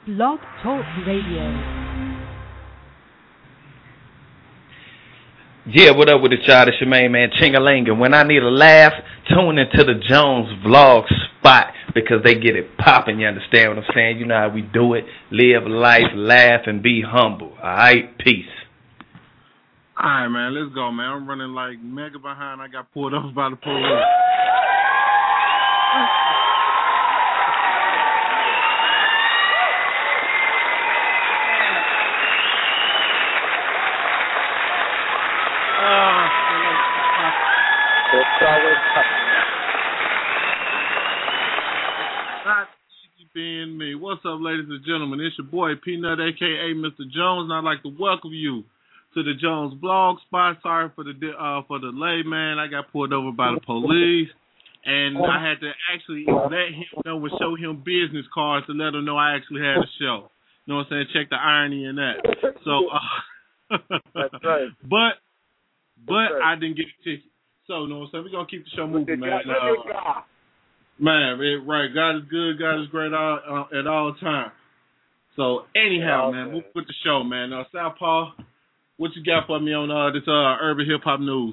Blog Talk Radio. Yeah, what up with the child? It's your main man, Chingaling. And when I need a laugh, tune into the Jones Vlog spot because they get it popping, you understand what I'm saying? You know how we do it. Live life, laugh, and be humble. All right? Peace. All right, man, let's go, man. I'm running like mega behind. I got pulled over by the police. Being me. What's up, ladies and gentlemen? It's your boy Peanut, aka Mr. Jones, and I'd like to welcome you to the Jones Blog Spot. Sorry for the delay, man. I got pulled over by the police, and I had to actually let him know and show him business cards to let him know I actually had a show. You know what I'm saying? Check the irony in that. So, that's right. But I didn't get a ticket. So, you know what I'm saying? We're gonna keep the show moving, man. Man, right. God is good. God is great at all times. So, anyhow, man, move with the show, man. Southpaw, what you got for me on this urban hip-hop news?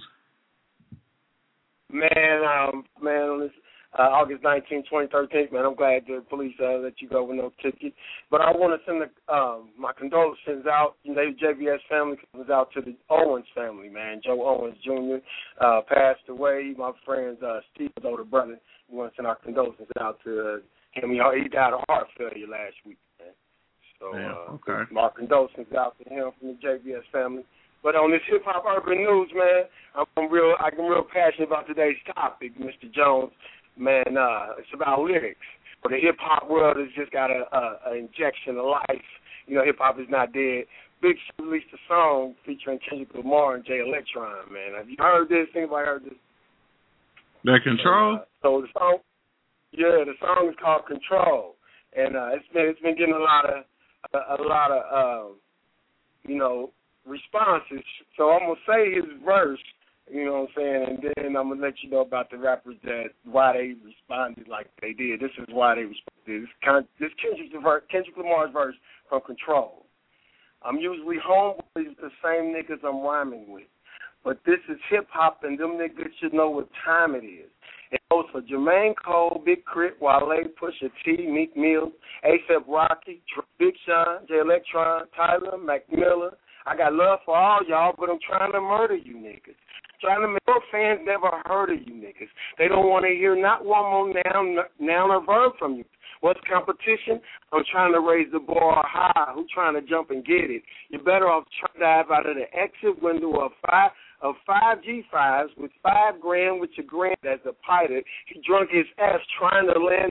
Man, on this August 19, 2013, man, I'm glad the police let you go with no ticket. But I want to send my condolences out. You know, the JBS family was out to the Owens family, man. Joe Owens Jr. Passed away. My friend's Steve's older brother. We want to send our condolences out to him. He died of heart failure last week, man. So my condolences out to him from the JBS family. But on this hip-hop urban news, man, I'm real passionate about today's topic, Mr. Jones. Man, it's about lyrics. For the hip-hop world has just got an injection of life. You know, hip-hop is not dead. Big Sean released a song featuring Kendrick Lamar and Jay Electron, man. Have you heard this? Anybody heard this? That Control? So the song is called Control, and it's been getting a lot of responses. So I'm gonna say his verse, you know what I'm saying, and then I'm gonna let you know about the rappers why they responded like they did. This is why they responded. This Kendrick Lamar's verse from Control. I'm usually home with the same niggas I'm rhyming with. But this is hip-hop, and them niggas should know what time it is. It goes for Jermaine Cole, Big Crit, Wale, Pusha T, Meek Mill, A$AP Rocky, Big Sean, Jay Electron, Tyler, Mac Miller. I got love for all y'all, but I'm trying to murder you niggas. Trying to make your fans never heard of you niggas. They don't want to hear not one more noun or verb from you. What's competition? I'm trying to raise the bar high. Who's trying to jump and get it? You're better off trying to dive out of the exit window of 5 G5s with $5 grand with your grand as a pilot. He drunk his ass trying to land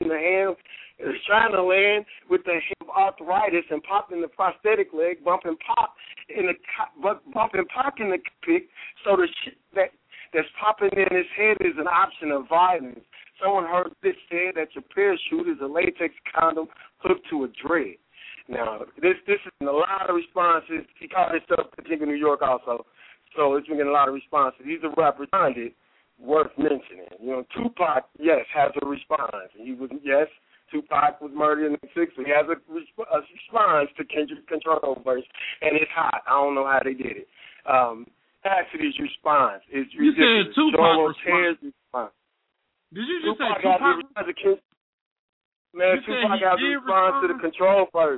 with the hip arthritis and popping the prosthetic leg, bumping Pac in the pick. So the shit that's popping in his head is an option of violence. Someone heard this said that your parachute is a latex condom hooked to a dread. Now, this is a lot of responses. He called himself King of New York also. So it's been getting a lot of responses. He's a rapper worth mentioning. You know, Tupac, yes, has a response. Tupac was murdered in the 60s. He has a response to Kendrick's Control verse, and it's hot. I don't know how they did it. Cassidy's response is ridiculous. You said Tupac response. Did you just say Tupac? Man, Tupac got to respond to the Control verse.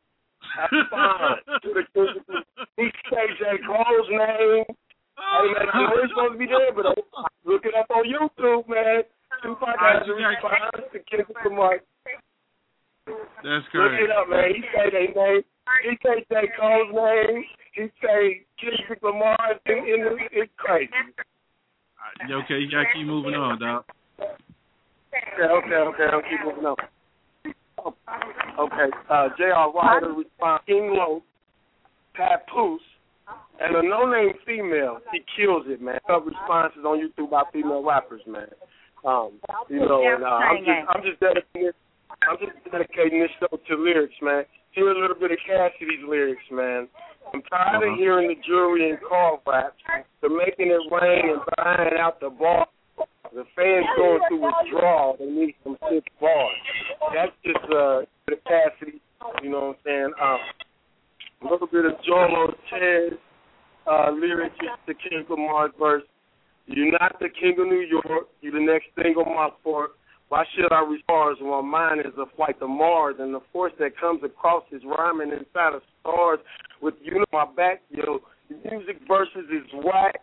He say J. Cole's name. Hey, man, I know he's supposed to be there, but look it up on YouTube, man. Tupac has a response to Kendrick Lamar. That's correct. Look it up, man. He say their name. He say J. Cole's name. He say Kendrick Lamar. It's crazy. Okay, you gotta keep moving on, dog. Okay. I'll keep moving on. Okay, J.R. Wilder responds, King Lo, Papoose, and a no-name female. He kills it, man. Her responses on YouTube by female rappers, man. I'm just dedicating this show to lyrics, man. Hear a little bit of Cassidy's lyrics, man. I'm tired of hearing the jury and car raps. They're making it rain and buying out the bar. The fans going through withdrawal. They need some sick bars. That's just the Cassidy. You know what I'm saying? A little bit of Joel Ortez lyrics, the King of Mars verse. You're not the king of New York. You're the next thing on my fort. Why should I respond when my mind is a flight to Mars and the force that comes across is rhyming inside of stars with you on my back? Yo, the music verses is whack.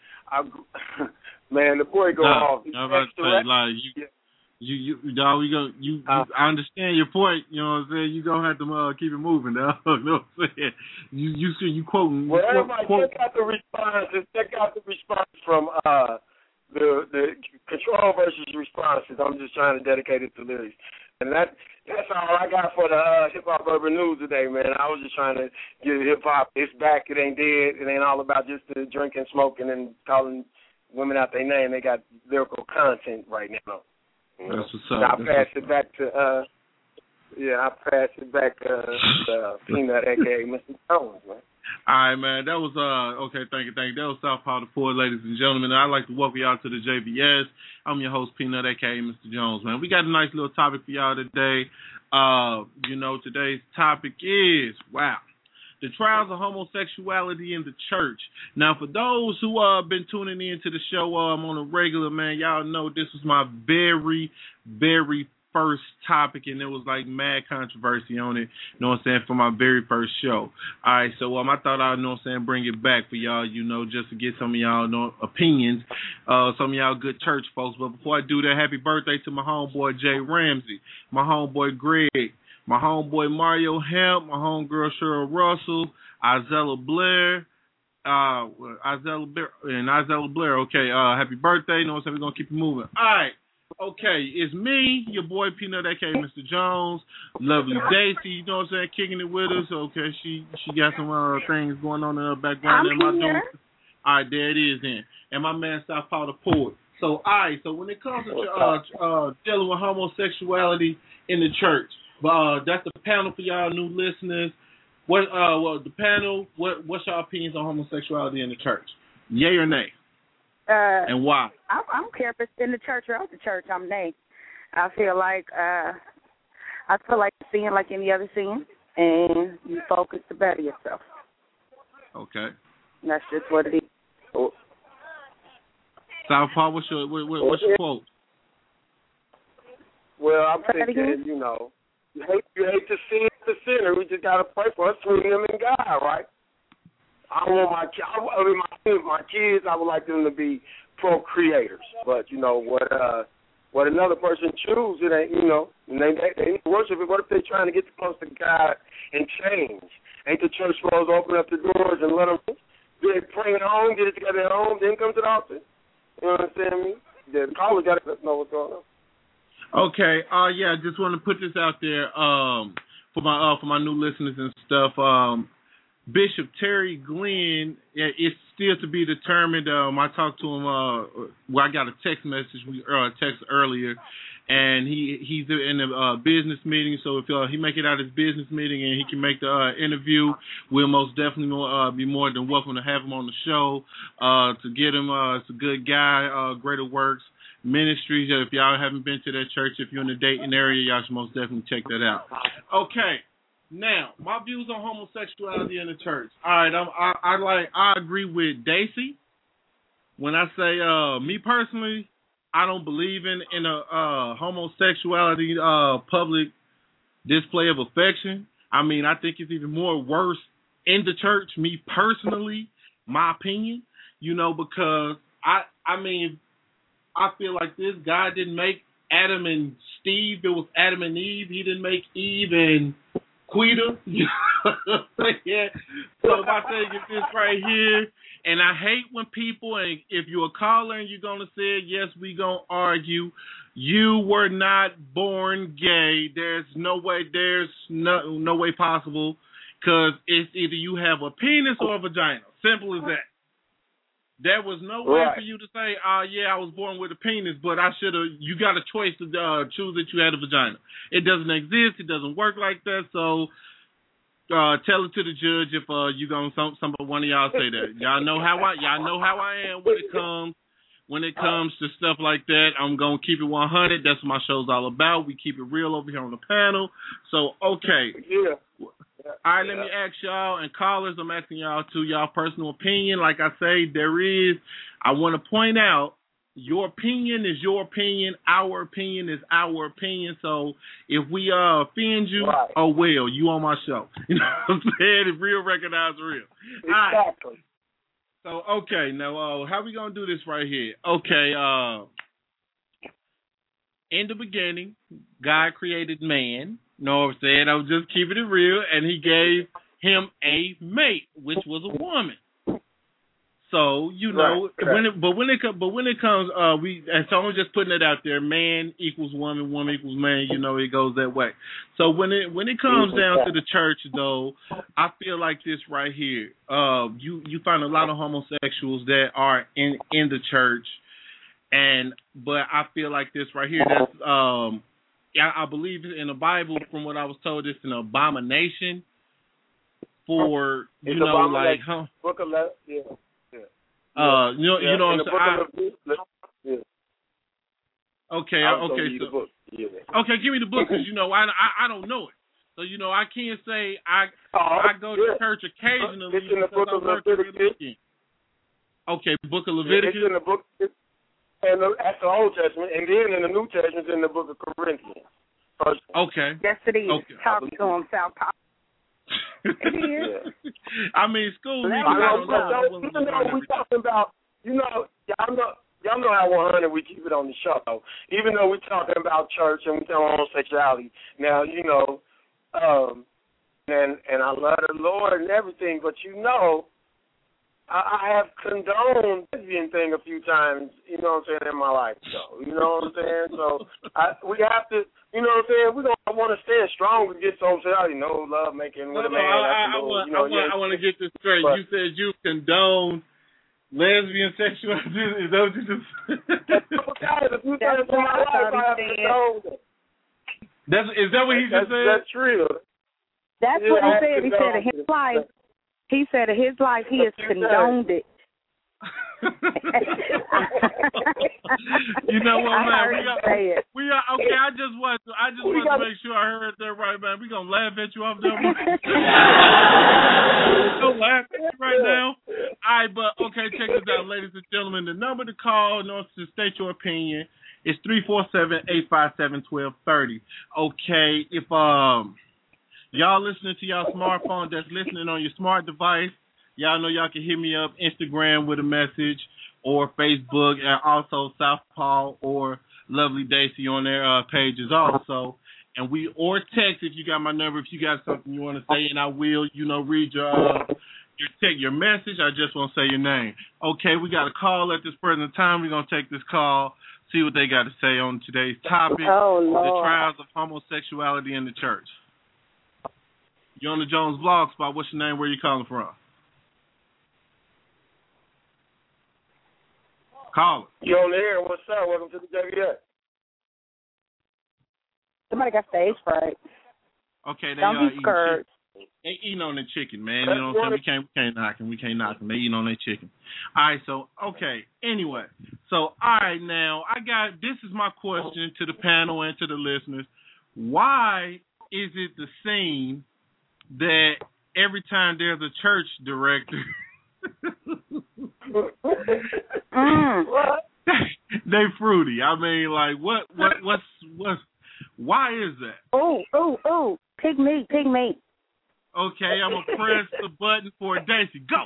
Man, the boy go off. I'm about to say, like, I understand your point. You know what I'm saying? You gonna have to keep it moving, dog. You know what I'm saying? You quoting. Well, everybody check out the responses. Check out the response from the control versus responses. I'm just trying to dedicate it to lyrics, and that's all I got for the hip hop urban news today, man. I was just trying to get hip hop. It's back. It ain't dead. It ain't all about just the drinking, smoking, and calling women out their name. They got lyrical content right now. That's what's up. I pass it back to Peanut, aka Mr. Jones, man. All right, man. That was okay. Thank you. That was Southpaw the Poet, ladies and gentlemen. I'd like to welcome y'all to the JBS. I'm your host, Peanut, aka Mr. Jones, man. We got a nice little topic for y'all today. Today's topic is the trials of homosexuality in the church. Now, for those who been tuning in to the show on a regular, man, y'all know this was my very, very first topic, and there was like mad controversy on it, you know what I'm saying, for my very first show. All right, so I thought I'd, you know what I'm saying, bring it back for y'all, just to get some of y'all opinions, some of y'all good church folks. But before I do that, happy birthday to my homeboy Jay Ramsey, my homeboy Greg, my homeboy Mario Hemp, my homegirl Cheryl Russell, Isella Blair, Isella Blair. Okay, happy birthday. You know what I'm saying? We're going to keep it moving. All right. Okay, it's me, your boy Peanut, aka Mr. Jones, lovely Daisy, you know what I'm saying, kicking it with us. Okay, she got some things going on in her background. I'm here. All right, there it is then. And my man Southpaw the Poet. So, all right, so when it comes to dealing with homosexuality in the church, that's the panel for y'all new listeners. What's your opinions on homosexuality in the church? Yay or nay? And why? I don't care if it's in the church or out the church. I'm nay. I feel like sin like any other sin, and you focus to better yourself. Okay. And that's just what it is. Southpaw, what's your quote? Well, I'm thinking, you hate to see the sinner. We just gotta pray for us between them and God, right? I want my kids. I would like them to be procreators, but what another person chooses, it ain't. They worship it. What if they're trying to get close to God and change? Ain't the church supposed to open up the doors and let them pray at home, get it together at home, then come to the altar? You know what I'm saying? The college got to know what's going on. Okay. Yeah. Just want to put this out there for my new listeners and stuff. Bishop Terry Glenn, it's still to be determined. I talked to him. I got a text message. We text earlier, and he's in a business meeting. So if he make it out of his business meeting and he can make the interview, we'll most definitely be more than welcome to have him on the show. To get him, it's a good guy. Greater Works Ministries. If y'all haven't been to that church, if you're in the Dayton area, y'all should most definitely check that out. Okay. Now, my views on homosexuality in the church. All right, I agree with Daisy when I say, me personally, I don't believe in a homosexuality public display of affection. I mean, I think it's even more worse in the church. Me personally, my opinion, because I feel like this. God didn't make Adam and Steve. It was Adam and Eve. He didn't make Eve and Quita. Yeah. So my thing is this right here, and I hate when people, and if you're a caller and you're gonna say yes, we gonna argue. You were not born gay. There's no way possible, because it's either you have a penis or a vagina. Simple as that. There was no way for you to say, yeah, I was born with a penis, but you got a choice to choose that you had a vagina. It doesn't exist. It doesn't work like that. So tell it to the judge if one of y'all say that. Y'all know how I am when when it comes to stuff like that, I'm going to keep it 100. That's what my show's all about. We keep it real over here on the panel. So, okay. Yeah. All right, let me ask y'all, and callers, I'm asking y'all to y'all personal opinion. Like I say, I want to point out, your opinion is your opinion. Our opinion is our opinion. So if we offend you, oh well, you on my show. You know what I'm saying? If real recognize real. Exactly. Right. So, okay, now how we going to do this right here? Okay, in the beginning, God created man. You know what I'm saying? I was just keeping it real, and he gave him a mate, which was a woman. So, you know, when it comes, and so I'm just putting it out there, man equals woman, woman equals man, you know, it goes that way. So when it comes down to the church, though, I feel like this right here, you find a lot of homosexuals that are in the church, but I feel like this right here, that's, I believe in the Bible, from what I was told, it's an abomination for, you know, like, huh? Book of yeah. You know what I'm saying? Okay, so okay, give me the book, because you know I don't know it, so you know I can't say I go to church occasionally. It's in the book of Leviticus. Okay, book of Leviticus. It's in the book, and at the Old Testament, and then in the New Testament, it's in the book of Corinthians. Okay. Yes, it is. Okay. Talk to him, South Pop. I mean, school. Even though we talking about, you know, y'all know how 100 we keep it on the show. Even though we're talking about church and we talking about homosexuality. Now, you know, and I love the Lord and everything, but you know, I have condoned the lesbian thing a few times, you know what I'm saying, in my life, so, you know what I'm saying? So, we have to, you know what I'm saying, we don't want to stand strong against homosexuality, no love making with a man. I want to get this straight. But, you said you condone lesbian sexuality. Is that what you just said? A few times in my life, I have condoned it. Is that what he just said? That's real. That's what he said. He said in his life. He said in his life he has condoned it. You know what, man? We are okay. I just want to make sure I heard that right, man. We gonna laugh at you off there. Don't laugh at you right now. All right, but okay, check this out, ladies and gentlemen. The number to call in order to state your opinion is 347-857-1230. Okay, if y'all listening to y'all smartphone that's listening on your smart device, y'all know y'all can hit me up Instagram with a message, or Facebook, and also Southpaw or Lovely Daisy on their pages also. And or text if you got my number, if you got something you want to say, and I will, you know, read your message. I just won't say your name. Okay, we got a call at this present time. We're gonna take this call, see what they got to say on today's topic: the trials of homosexuality in the church. You're on the Jones Blog Spot. What's your name? Where you calling from? Caller. You on the air? What's up? Welcome to the WS. Somebody got stage fright. Okay, don't be scared. They eating on their chicken, man. You know what I'm saying? We can't knock them. We can't knock them. They eating on their chicken. All right, so, okay. Anyway, so, all right, now, this is my question to the panel and to the listeners. Why is it the scene that every time there's a church director, they fruity? I mean, like, what's why is that? Oh, pig meat. Okay, I'm gonna press the button for Daisy. Go.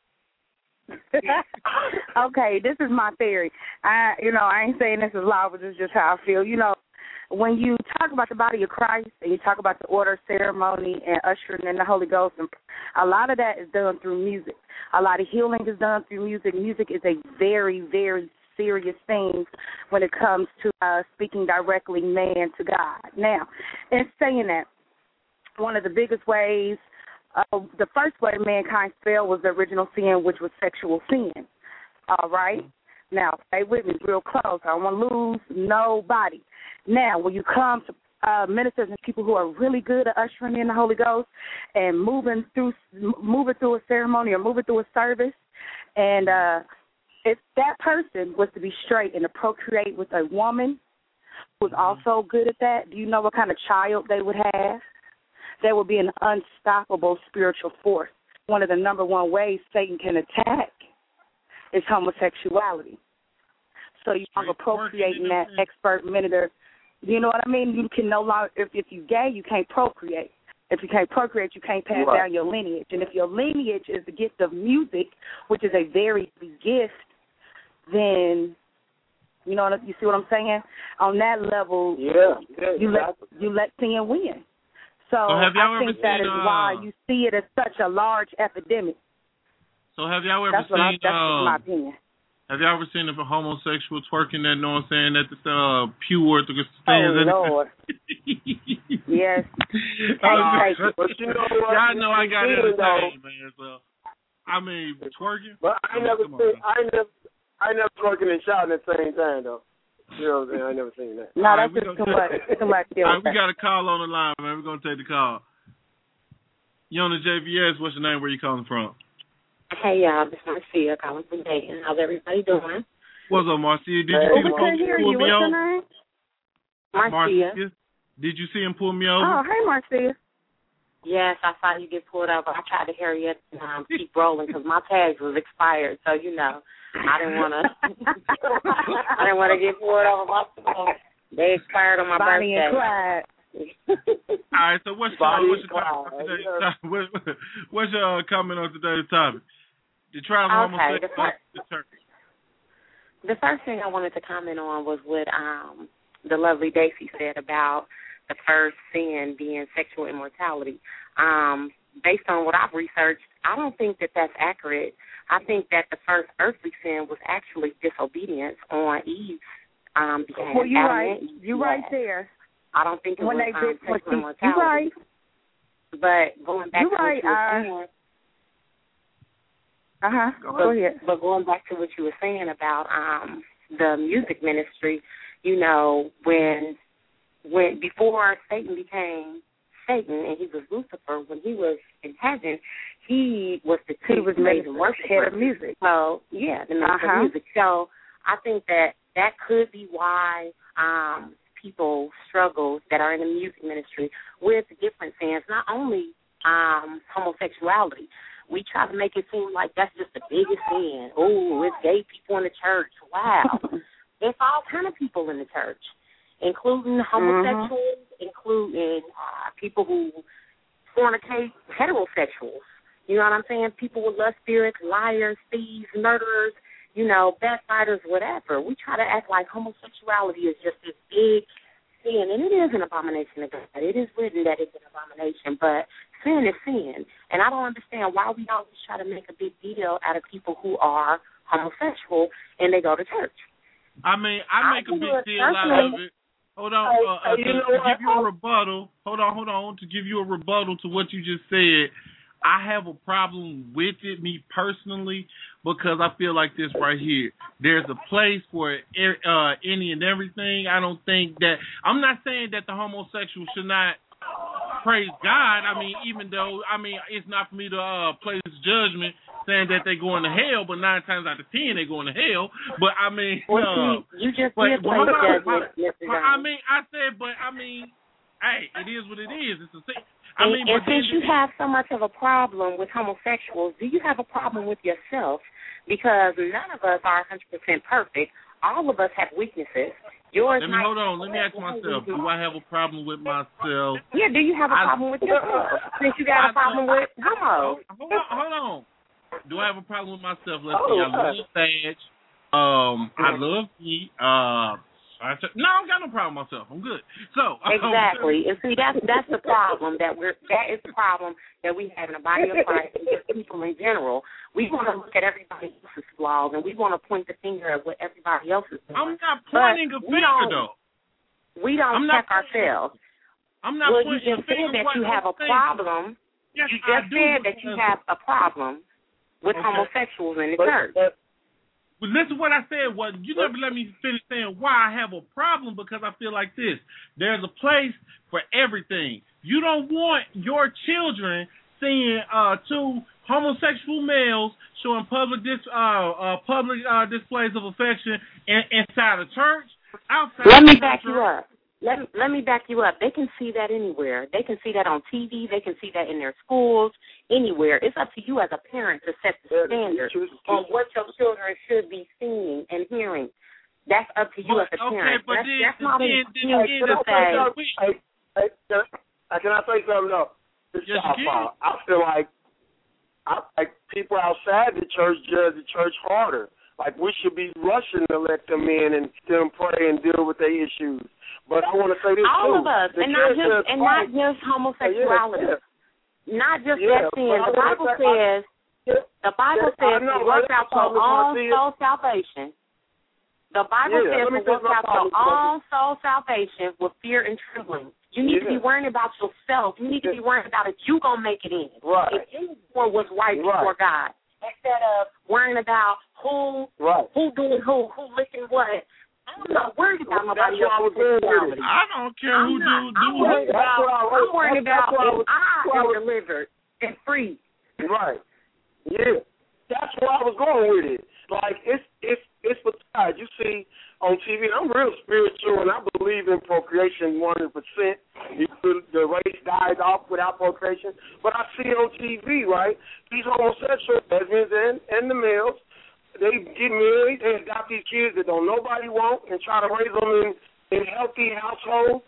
Okay, this is my theory. I ain't saying this is loud, but this is just how I feel. You know, when you talk about the body of Christ and you talk about the order ceremony and ushering in the Holy Ghost, and a lot of that is done through music. A lot of healing is done through music. Music is a very, very serious thing when it comes to speaking directly man to God. Now, in saying that, one of the biggest ways, the first way mankind fell was the original sin, which was sexual sin. All right? Now, stay with me real close. I don't want to lose nobody. Now, when you come to ministers and people who are really good at ushering in the Holy Ghost and moving through a ceremony or moving through a service, and if that person was to be straight and to procreate with a woman who was also good at that, do you know what kind of child they would have? They would be an unstoppable spiritual force. One of the number one ways Satan can attack is homosexuality. So you are procreating that expert minister. You know what I mean? You can no longer, if you're gay, you can't procreate. If you can't procreate, you can't pass down your lineage. And if your lineage is the gift of music, which is a very big gift, then, you know, you see what I'm saying? On that level, you let sin win. So I think that is why you see it as such a large epidemic. So have y'all ever seen? That's my opinion. Have y'all ever seen a homosexual twerking that? Know what I'm saying? That the pure to stands. Oh Lord. Yes. But you know what? Y'all know I got entertained, man. So I mean, twerking. But I never twerking and shouting at the same time though. You know what I'm saying? I never seen that. No, that's just too much. All right, we got a call on the line, man. We're gonna take the call. You on the JVS? What's your name? Where you calling from? Hey, y'all. This is Marcia calling from Dayton. How's everybody doing? What's up, Marcia? Did you see the folks pull me over? What's your name? Marcia. Did you see him pull me over? Oh, hey, Marcia. Yes, I saw you get pulled over. I tried to hurry up and keep rolling because my tags was expired. So, you know, I didn't want to get pulled over. They expired on my Bonnie birthday. And Clyde. All right, so what's your comment on today's topic? The trial of homosexuality. The first thing I wanted to comment on was what the lovely Daisy said about the first sin being sexual immortality. Based on what I've researched, I don't think that that's accurate. I think that the first earthly sin was actually disobedience on Eve's behalf. Well, you're right. You're right there. I don't think it was sexual immortality. You're right. But going back to what you were saying. Go ahead. But going back to what you were saying about the music ministry, you know, when before Satan became Satan and he was Lucifer, when he was in heaven, he was the chief praise and worship head of music. So yeah, the minister of music. So I think that could be why people struggle that are in the music ministry with different sins, not only homosexuality. We try to make it seem like that's just the biggest sin. Oh, it's gay people in the church. Wow. There's all kind of people in the church, including homosexuals, including people who fornicate, heterosexuals. You know what I'm saying? People with lust spirits, liars, thieves, murderers, you know, backbiters, whatever. We try to act like homosexuality is just this big sin, and it is an abomination to God. It is written that it's an abomination, but sin is sin. And I don't understand why we always try to make a big deal out of people who are homosexual and they go to church. I mean, I make a big deal out of it. Hold on, to give you a rebuttal. Hold on. To give you a rebuttal to what you just said, I have a problem with it, me personally, because I feel like this right here. There's a place for any and everything. I don't think that – I'm not saying that the homosexual should not praise God. I mean, even though – I mean, it's not for me to place judgment saying that they going to hell, but 9 times out of 10 they going to hell. But, I mean – you just did place judgment, Mr. I mean, I said, but, I mean, hey, it is what it is. It's a – and since you have so much of a problem with homosexuals, do you have a problem with yourself? Because none of us are 100% perfect. All of us have weaknesses. Hold on. Let me ask myself, do I have a problem with myself? Yeah, do you have a problem with yourself? Since you got a problem with homos. Hold on. Do I have a problem with myself? Let's see. I love Sage. I love me. I don't got no problem with myself. I'm good. So exactly, and see that's the problem that is the problem that we have in the body of Christ and just people in general. We want to look at everybody else's flaws and we want to point the finger at what everybody else is doing. I'm not pointing a finger though. We don't check ourselves. I'm not pointing a finger. You just said that you have a problem. Yes, you just said that you have a problem with homosexuals in the church. But listen to what I said. You never let me finish saying why I have a problem, because I feel like this. There's a place for everything. You don't want your children seeing two homosexual males showing public displays of affection inside a church, outside. Let me back you up. Let me back you up. They can see that anywhere. They can see that on TV. They can see that in their schools, anywhere. It's up to you as a parent to set the standard on what your children should be seeing and hearing. That's up to you as a parent. But that's not an excuse to say. Can I say something else? Yes, I feel like people outside the church judge the church harder. Like we should be rushing to let them in and them pray and deal with their issues. But I want to say this all too. All of us, and not just homosexuality, not just that sin. The Bible says to work out your own soul salvation. The Bible says to work out your own soul salvation with fear and trembling. You need to be worrying about yourself. You need to be worrying about if you're going to make it in. Right. If you doing what's right before God. Instead of worrying about who doing who licking what. I'm not worried about nobody else's sexuality. I don't care who do. I'm worried about if I am delivered and free. Right. Yeah. That's where I was going with it. Like it's for God. You see on TV, I'm real spiritual and I believe in procreation 100%. The race dies off without procreation. But I see on TV, right, these homosexual lesbians and the males, they get married, they adopt these kids that don't nobody want and try to raise them in healthy households.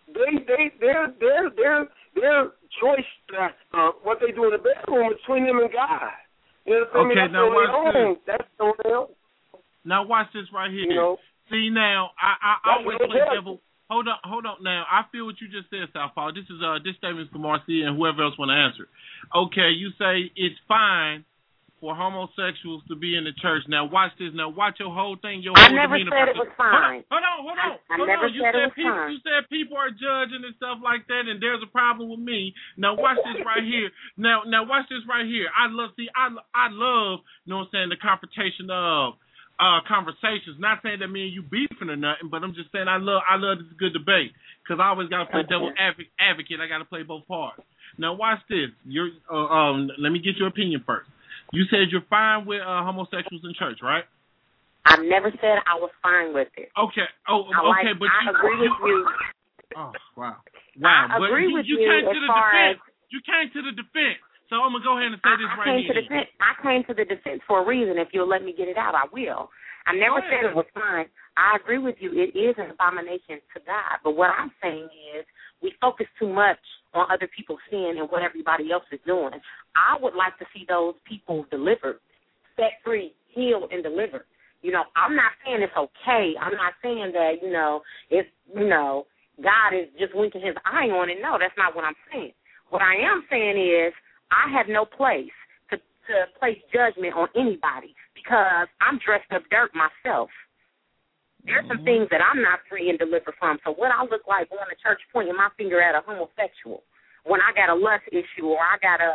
Their choice, what they do in the bedroom is between them and God. You know what I mean? Now watch this. That's real. Now watch this right here. You know? See now, I always play devil. Hold on. Now I feel what you just said, Southpaw. This is this statement from Marcia and whoever else want to answer. Okay, you say it's fine for homosexuals to be in the church. Now watch this. Now watch your whole thing. I never said it was fine. Hold on. I never said it was fine. You said people are judging and stuff like that, and there's a problem with me. Now watch this right here. Now watch this right here. I love, you know what I'm saying, the confrontation of conversations. Not saying that me and you beefing or nothing, but I'm just saying I love this good debate because I always got to play devil advocate. I got to play both parts. Now watch this. Let me get your opinion first. You said you're fine with homosexuals in church, right? I never said I was fine with it. Okay. But I agree with you. Oh wow. I agree with you as far as you came to the defense. So I'm gonna go ahead and say this right here. I came to the defense for a reason. If you'll let me get it out, I will. I never said it was fine. I agree with you. It is an abomination to God. But what I'm saying is we focus too much on other people's sin and what everybody else is doing. I would like to see those people delivered, set free, healed, and delivered. You know, I'm not saying it's okay. I'm not saying that, if, God is just winking his eye on it. No, that's not what I'm saying. What I am saying is I have no place to place judgment on anybody because I'm dressed up dirt myself. There's some things that I'm not free and delivered from. So what I look like going to church pointing my finger at a homosexual when I got a lust issue or I got a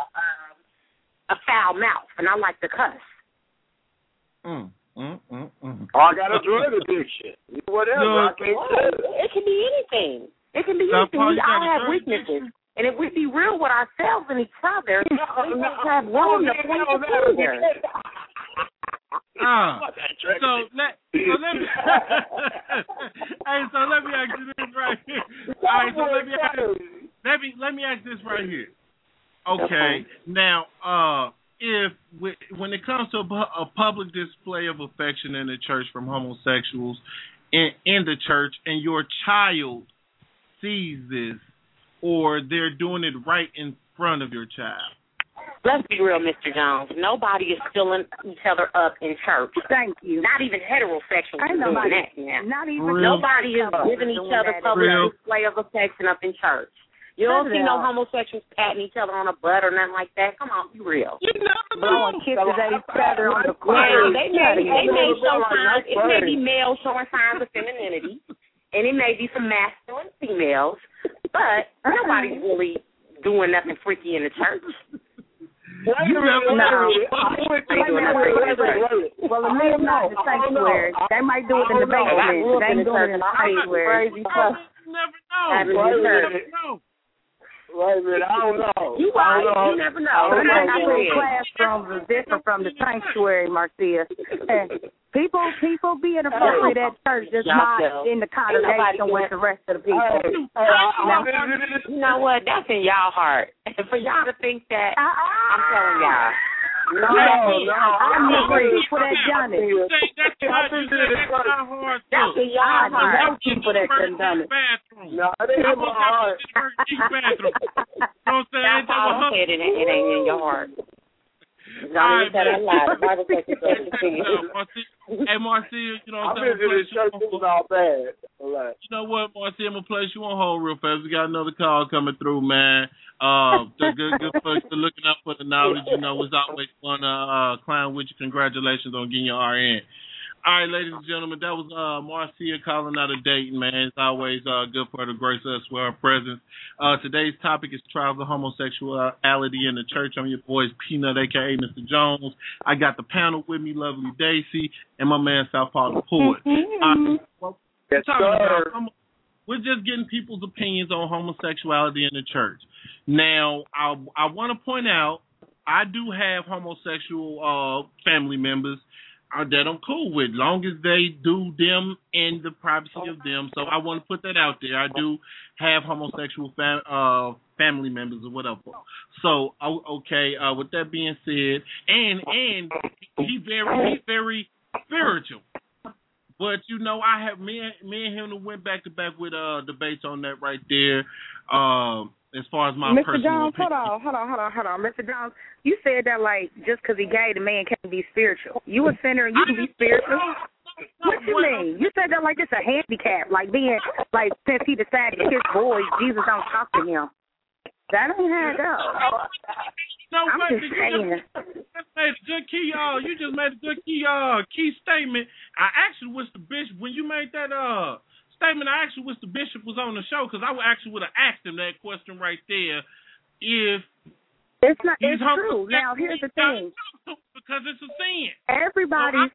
foul mouth and I like to cuss. Or I got a drug addiction. Whatever. It can be anything. It can be anything. We all have weaknesses. And if we be real with ourselves and each other, we won't have room to point the finger. So let me ask you this right here. All right, so let me ask this right here. Okay, now when it comes to a public display of affection in the church from homosexuals in the church, and your child sees this, or they're doing it right in front of your child. Let's be real, Mr. Jones. Nobody is filling each other up in church. Thank you. Not even heterosexuals are doing that now. Not even nobody is giving each other public display of affection up in church. You don't see no homosexuals patting each other on the butt or nothing like that. Come on, be real. Blowing kisses at each other on the ground. They may show signs. It may be males showing signs of femininity, and it may be some masculine females, but nobody's really doing nothing freaky in the church. Well, the men's not the sanctuary. They might do it in the basement. They ain't doing it in the sanctuary. Never know. Wait a minute, I don't know. You right. You never know. I think classrooms is different from the sanctuary, Marcia. People be inappropriate at church, just not in the congregation with the rest of the people. You know what? That's in y'all heart. And for y'all to think that, I'm telling y'all. No, I know people that done it. That's not hard. That's in y'all heart. I know people that done it. No, it ain't in my heart. You know what I'm saying? That's all I'm saying. It ain't in your heart. Hey, Marcia, you know what I'm saying? You know what, Marcia, I'm going to place you on hold real fast. We got another call coming through, man. Good folks are looking up for the knowledge. You know, it's always fun to clown with you. Congratulations on getting your RN. All right, ladies and gentlemen, that was Marcia calling out of Dayton, man. It's always good for her to grace us with her presence. Today's topic is trials of homosexuality in the church. I'm your boys, Peanut, a.k.a. Mr. Jones. I got the panel with me, lovely Daisy, and my man, South Paul the Poet. Yes, sir. We're just getting people's opinions on homosexuality in the church. Now, I want to point out, I do have homosexual family members that I'm cool with, long as they do them in the privacy of them. So I want to put that out there. I do have homosexual family members or whatever. So okay. With that being said, and he's very spiritual. But you know, I have me and him went back to back with debates on that right there. As far as my Mr. personal Jones, hold on. Mr. Jones, you said that like just because he gay, the man can't be spiritual. You a sinner and you can be spiritual. What you mean? You said that like it's a handicap, like being like since he decided to kiss boys, Jesus don't talk to him. That ain't how it goes. No, I'm just saying. You just made a good key statement. I actually wish the bishop, when you made that statement, I actually wish the bishop was on the show, because I would have asked him that question right there. If it's true. Now here's the thing. Because it's a sin. Everybody's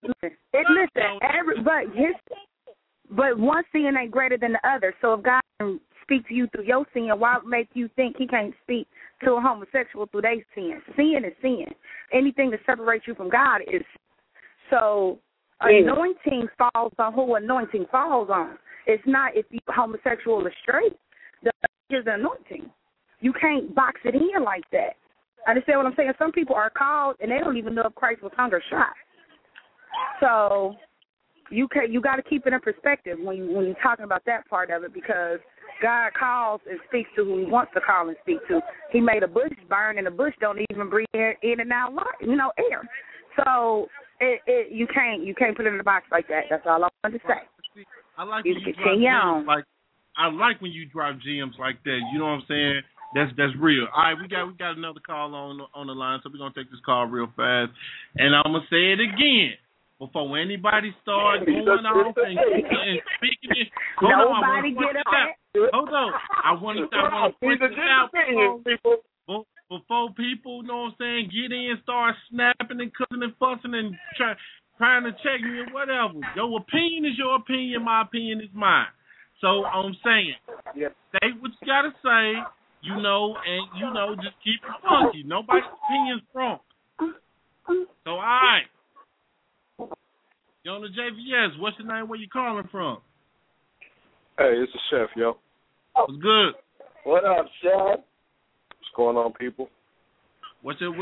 but one sin ain't greater than the other. So if God can speak to you through your sin, why make you think he can't speak to a homosexual through their sin? Sin is sin. Anything that separates you from God is. So anointing falls on who anointing falls on. It's not if you're homosexual or straight. There's an anointing. You can't box it in like that. Understand what I'm saying? Some people are called and they don't even know if Christ was hung or shot. So you got to keep it in perspective when you're talking about that part of it, because God calls and speaks to who he wants to call and speak to. He made a bush burn, and the bush don't even breathe in and out air. So you can't put it in a box like that. That's all I want to say. I like when you drop gems I like when you drop gems like that. You know what I'm saying? That's real. All right, we got another call on the line, so we're gonna take this call real fast. And I'm gonna say it again before anybody starts going off and speaking it. Hold on. I want to point this out before people, you know what I'm saying, get in, start snapping and cussing and fussing and trying to check me or whatever. Your opinion is your opinion. My opinion is mine. So I'm saying, say what you got to say, and, just keep it funky. Nobody's opinion's wrong. So, all right. You're on the JVS. What's your name? Where you calling from? Hey, it's the chef, yo. What's good? What up, chef? What's going on, people? What's your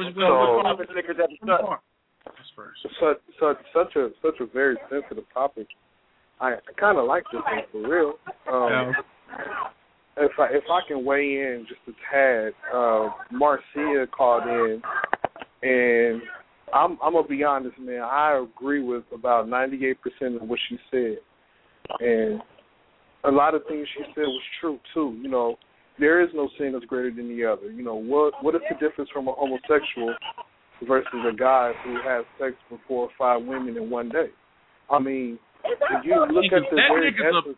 such a very sensitive topic. I kind of like this one for real. If I can weigh in just a tad, Marcia called in, and I'm gonna be honest, man. I agree with about 98% of what she said, and a lot of things she said was true too. You know, there is no sin that's greater than the other. You know, what is the difference from a homosexual versus a guy who has sex with 4 or 5 women in one day? I mean, if you look at the very essence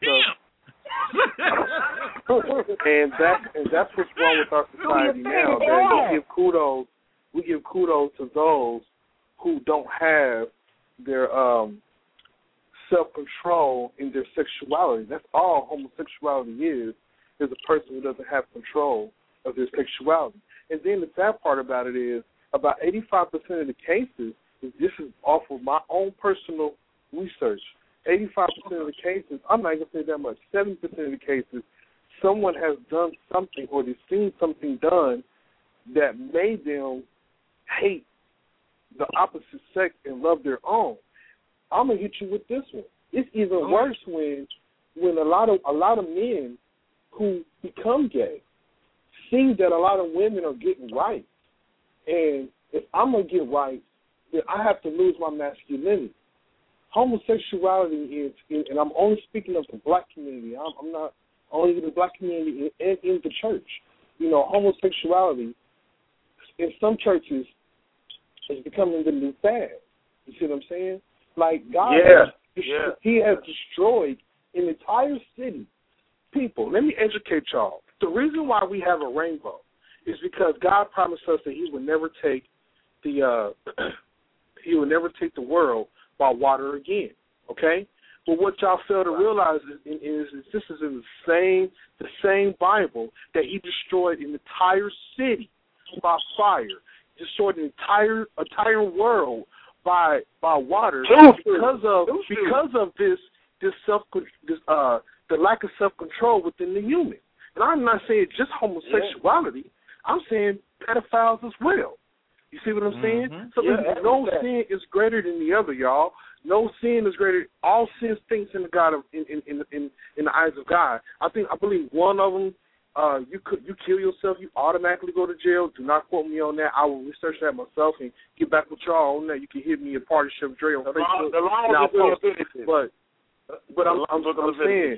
of, and that's what's wrong with our society now. That we give kudos to those who don't have their self-control in their sexuality. That's all homosexuality is a person who doesn't have control of their sexuality. And then the sad part about it is about 85% of the cases, this is off of my own personal research, 85% of the cases, I'm not going to say that much, 70% of the cases, someone has done something or they've seen something done that made them hate the opposite sex and love their own. I'm going to hit you with this one. It's even worse when a lot of men who become gay see that a lot of women are getting rights. And if I'm going to get rights, then I have to lose my masculinity. Homosexuality is, and I'm only speaking of the black community. I'm not only in the black community and in the church. You know, homosexuality in some churches is becoming the new fad. You see what I'm saying? Like God, He has destroyed an entire city. People, let me educate y'all. The reason why we have a rainbow is because God promised us that He would never take the world by water again. Okay, but what y'all fail to realize is this is in the same Bible that He destroyed an entire city by fire, destroyed an entire world by water because of the lack of self-control within the human. And I'm not saying just homosexuality. I'm saying pedophiles as well. You see what I'm saying? So no sin is greater than the other, y'all. No sin is greater. All sin stinks in the God in the eyes of God. I believe one of them. You kill yourself, you automatically go to jail. Do not quote me on that. I will research that myself and get back with y'all on that. You can hit me at Party Chef Dre on Facebook. But I'm saying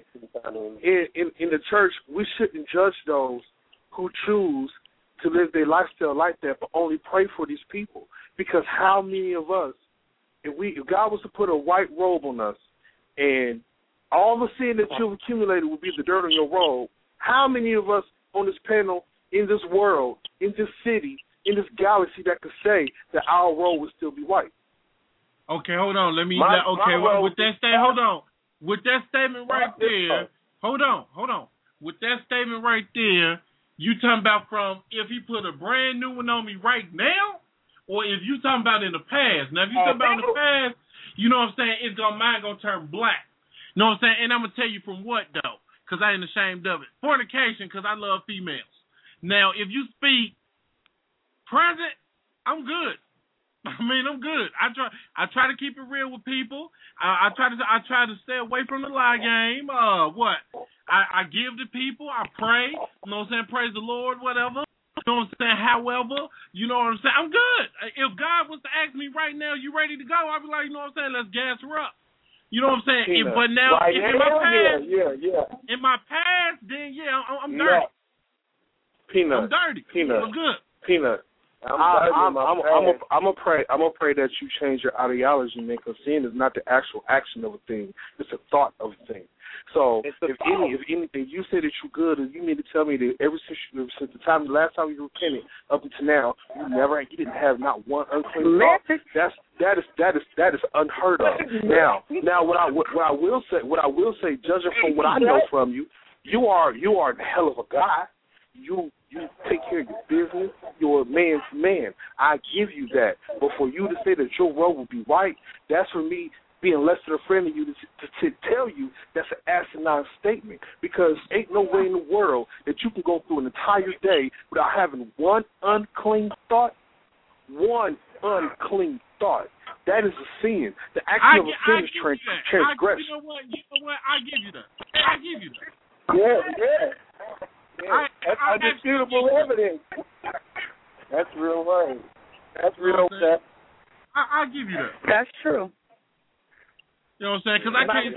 in the church we shouldn't judge those who choose to live their lifestyle like that, but only pray for these people. Because how many of us, if God was to put a white robe on us and all the sin that you've accumulated would be the dirt on your robe, how many of us on this panel, in this world, in this city, in this galaxy that could say that our robe would still be white? Okay, hold on. With that statement right there, hold on. With that statement right there, you talking about from if he put a brand new one on me right now, or if you talking about in the past? Now, if you talking about in the past, you know what I'm saying, mine gonna turn black. You know what I'm saying? And I'm gonna tell you from what though, because I ain't ashamed of it. Fornication, because I love females. Now, if you speak present, I'm good. I mean, I'm good. I try to keep it real with people. I try to stay away from the lie game. I give to people. I pray. You know what I'm saying? Praise the Lord, whatever. You know what I'm saying? However, you know what I'm saying? I'm good. If God was to ask me right now, you ready to go? I'd be like, you know what I'm saying? Let's gas her up. You know what I'm saying? But now, in my past, then I'm dirty. Peanut. I'm dirty. Peanut. I'm good. Peanut. I'm gonna pray that you change your ideology, man. Because sin is not the actual action of a thing; it's a thought of a thing. So if anything, you say that you're good, and you need to tell me that since the last time you repented up until now, you didn't have not one unclean thought. That is unheard of. Now what I will say, judging from what I know from you, you are a hell of a guy. You take care of your business. You're a man's man. I give you that. But for you to say that your robe will be white, that's for me being less than a friend of you to tell you that's an asinine statement. Because ain't no way in the world that you can go through an entire day without having one unclean thought. One unclean thought. That is a sin. The action of a sin is transgression. You know what? I give you that. Yeah. That's undisputable evidence. That's real right. That's real stuff. I give you that. That's true. You know what I'm saying? Because I can't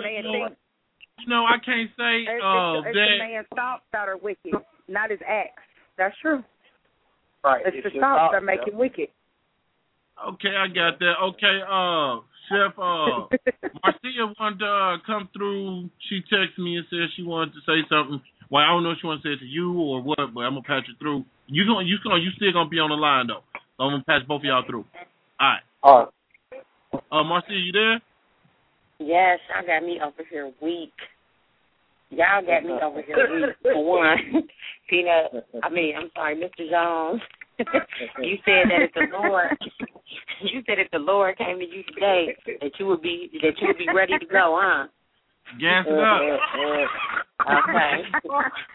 say, I can't say it's that. the man's thoughts that are wicked, not his acts. That's true. Right. It's the thoughts that make him wicked. Okay, I got that. Okay, Chef, Marcia wanted to come through. She texted me and said she wanted to say something. Well, I don't know if she wants to say it to you or what, but I'm gonna patch you through. You still gonna be on the line though. So I'm gonna patch both of y'all through. All right. Marcia, you there? Yes, I got me over here weak. Y'all got me over here weak, for one. Peanut, I'm sorry, Mr. Jones. You said that if the Lord came to you today, that you would be ready to go, huh? Gas it up. Okay.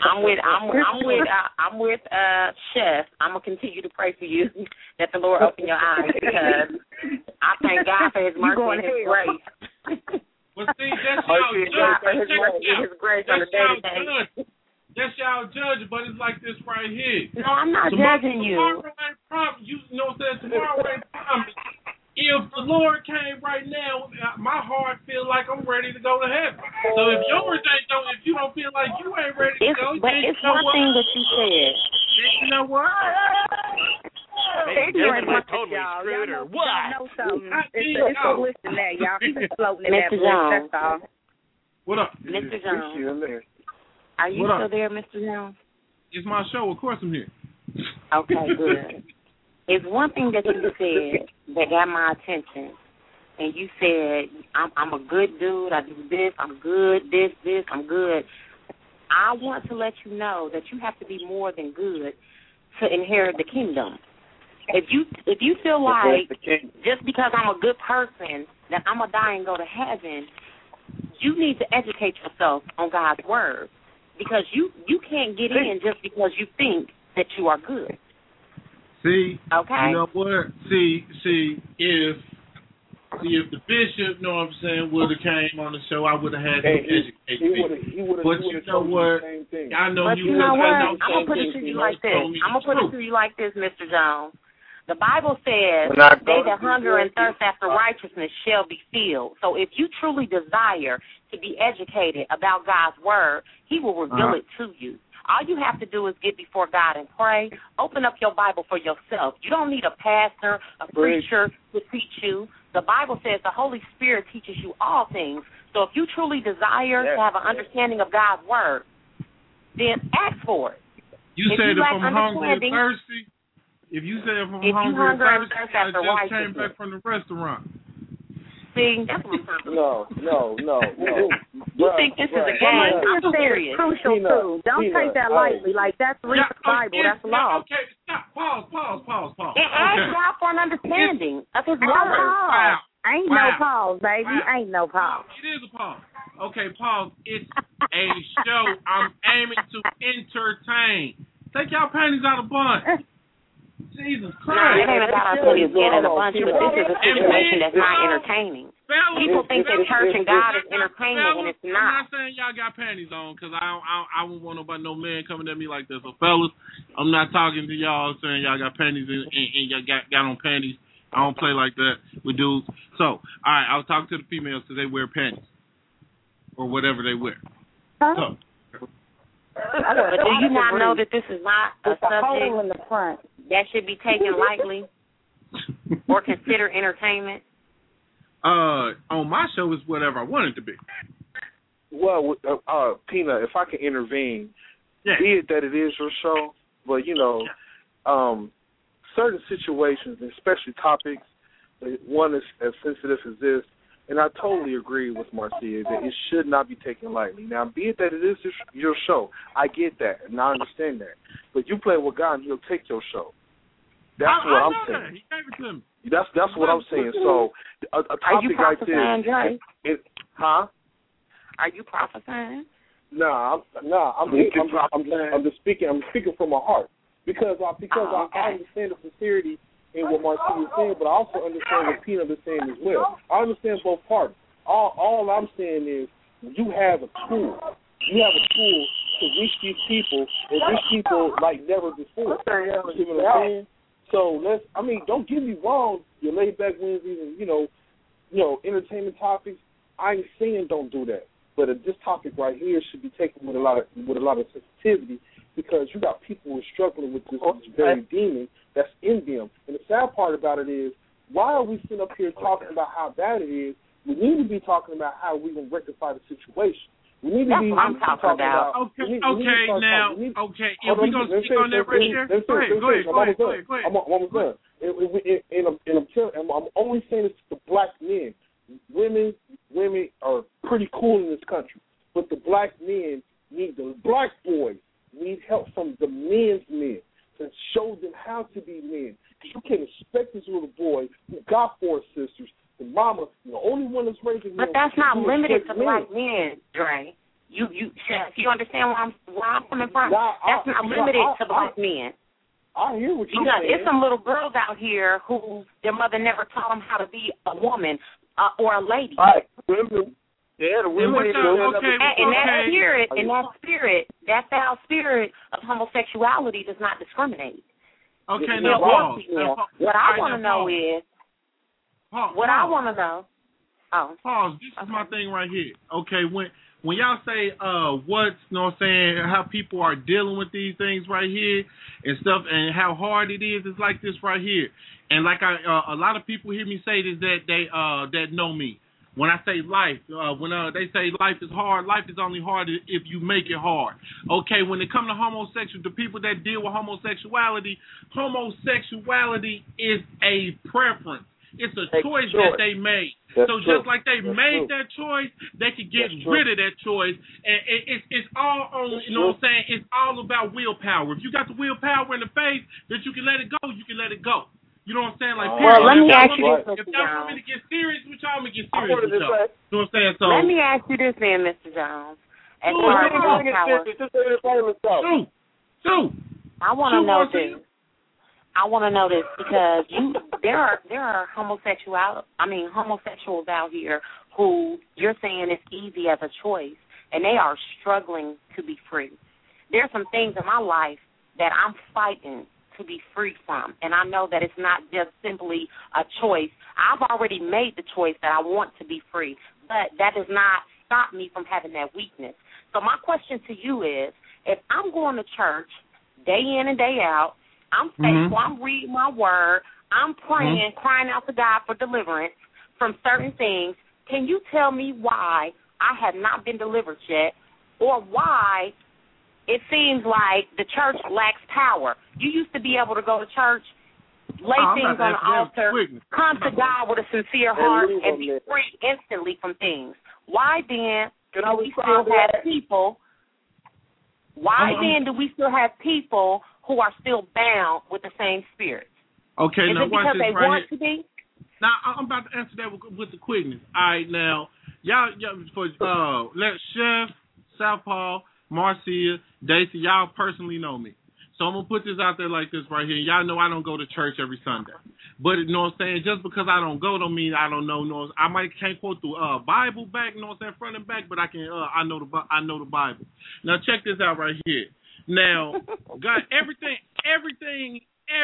I'm with Chef. I'm gonna continue to pray for you that the Lord open your eyes, because I thank God for His mercy and His grace. Well, see, that's y'all judge. His grace on a day-to-day. That's y'all judge, but it's like this right here. No, I'm not judging you. Tomorrow ain't promised. You know what I'm saying? Tomorrow ain't promised. If the Lord came right now, my heart feel like I'm ready to go to heaven. So if yours ain't, if you don't feel like you ain't ready to go, but it's one thing that you said. You know what? Ignorant totally screwed or what? Y'all know something. It's a listen there, y'all. He's floating in that voice, that's all. What up? Mr. Jones. Are you still there, Mr. Jones? It's my show. Of course I'm here. Okay, good. It's one thing that you said that got my attention, and you said, I'm a good dude, I do this, I'm good, this, I'm good. I want to let you know that you have to be more than good to inherit the kingdom. If you feel like just because I'm a good person that I'm going to die and go to heaven, you need to educate yourself on God's word, because you can't get in just because you think that you are good. See, okay. You know what? See, if the bishop, know what I'm saying, would have came on the show, I would have had him educate me. But you know what? I know you know what? I'm gonna put it to you like this. Mr. Jones. The Bible says, "They that hunger and thirst after righteousness shall be filled." So if you truly desire to be educated about God's word, He will reveal it to you. All you have to do is get before God and pray. Open up your Bible for yourself. You don't need a pastor, a preacher to teach you. The Bible says the Holy Spirit teaches you all things. So if you truly desire to have an understanding of God's word, then ask for it. You said if I'm hungry and thirsty, if I'm hungry and thirsty, I just came back from the restaurant. See, that's what I'm talking about. No. You think this is a game? I'm serious. Crucial too. Don't take that lightly. Like, that's read the Bible. That's law. Okay, stop. Pause. And ask God for an understanding of His word. Ain't no pause, baby. Ain't no pause. It is a pause. Okay, pause. It's a show. I'm aiming to entertain. Take y'all panties out of bun. Jesus Christ. No, it ain't about our panties being in a bunch, but this is a situation that's not entertaining. People think that church and God is entertainment, and it's not. I'm not saying y'all got panties on, because I won't want no man coming at me like this. So, fellas, I'm not talking to y'all saying y'all got panties and y'all got on panties. I don't play like that with dudes. So, all right, I was talking to the females because they wear panties or whatever they wear. So. But do you not know that this is not a subject in the front that should be taken lightly or considered entertainment? On my show, it's whatever I want it to be. Well, Tina, if I can intervene, be it that it is your show, but certain situations, especially topics, one is as sensitive as this, and I totally agree with Marcia that it should not be taken lightly. Now, be it that it is your show, I get that, and I understand that. But you play with God, and He'll take your show. That's what I'm saying. He gave it to me. That's what I'm saying. So, a topic like this, Are you prophesying? I'm just speaking. I'm speaking from my heart because I understand the sincerity in what Marcia is saying, but I also understand what Peanut is saying as well. I understand both parties. All I'm saying is you have a tool. You have a tool to reach these people and reach people like never before. You know what I'm saying? So don't get me wrong, your laid back Wednesdays and entertainment topics. I ain't saying don't do that, but this topic right here should be taken with a lot of sensitivity, because you got people who are struggling with this very demon that's in them. And the sad part about it is, why are we sitting up here talking about how bad it is? We need to be talking about how we're going to rectify the situation. We need to be talking about. Okay, now, if we're going to speak on that right here, go ahead. I'm almost done. And I'm only saying this to the black men. Women are pretty cool in this country, but the black men the black boys need help from the men's men to show them how to be men. You can't expect this little boy who got 4 sisters, the mama, the only one that's raising him. But that's not limited to black men, Dre. You understand where I'm coming from? That's not limited to black men. I hear what you're saying. Because it's some little girls out here who their mother never taught them how to be a woman or a lady. Right. Women. Yeah, the women. And that foul spirit of homosexuality does not discriminate. Okay, now pause. What I want to know is, I want to know. Pause. This is my thing right here. Okay, when y'all say how people are dealing with these things right here and stuff, and how hard it is, it's like this right here. And like a lot of people hear me say this that know me. When I say life, when they say life is hard, life is only hard if you make it hard. Okay, when it comes to homosexual, the people that deal with homosexuality is a preference. It's a choice that they made. Just like they made that choice, they could get rid of that choice. And it's all on, you know what I'm saying? It's all about willpower. If you got the willpower in the faith that you can let it go, you can let it go. You know what I'm saying? Like, well, let me ask you this, If y'all want me to get serious with y'all, I'm going to get serious with y'all. You know what I'm saying? So, let me ask you this then, Mr. Jones. As far as willpower. I want to know this. I want to know this because there are homosexuals out here who you're saying it's easy as a choice, and they are struggling to be free. There's some things in my life that I'm fighting to be free from, and I know that it's not just simply a choice. I've already made the choice that I want to be free, but that does not stop me from having that weakness. So my question to you is, if I'm going to church day in and day out, I'm faithful, I'm reading my word, I'm praying, crying out to God for deliverance from certain things, can you tell me why I have not been delivered yet, or why it seems like the church lacks power? You used to be able to go to church, lay things on the altar, come to God with a sincere heart, and be free instantly from things. Why then do we still have people? Why then do we still have people who are still bound with the same spirits? Okay, is now it because they want to be? Now I'm about to answer that with the quickness. All right, now y'all let Chef, Southpaw, Marcia, Daisy, y'all personally know me. So I'm going to put this out there like this right here. Y'all know I don't go to church every Sunday. But, you know what I'm saying, just because I don't go don't mean I don't know. I can't quote the Bible back, you know what I'm saying, front and back, but I can. I know the Bible. Now, check this out right here. Now, God, everything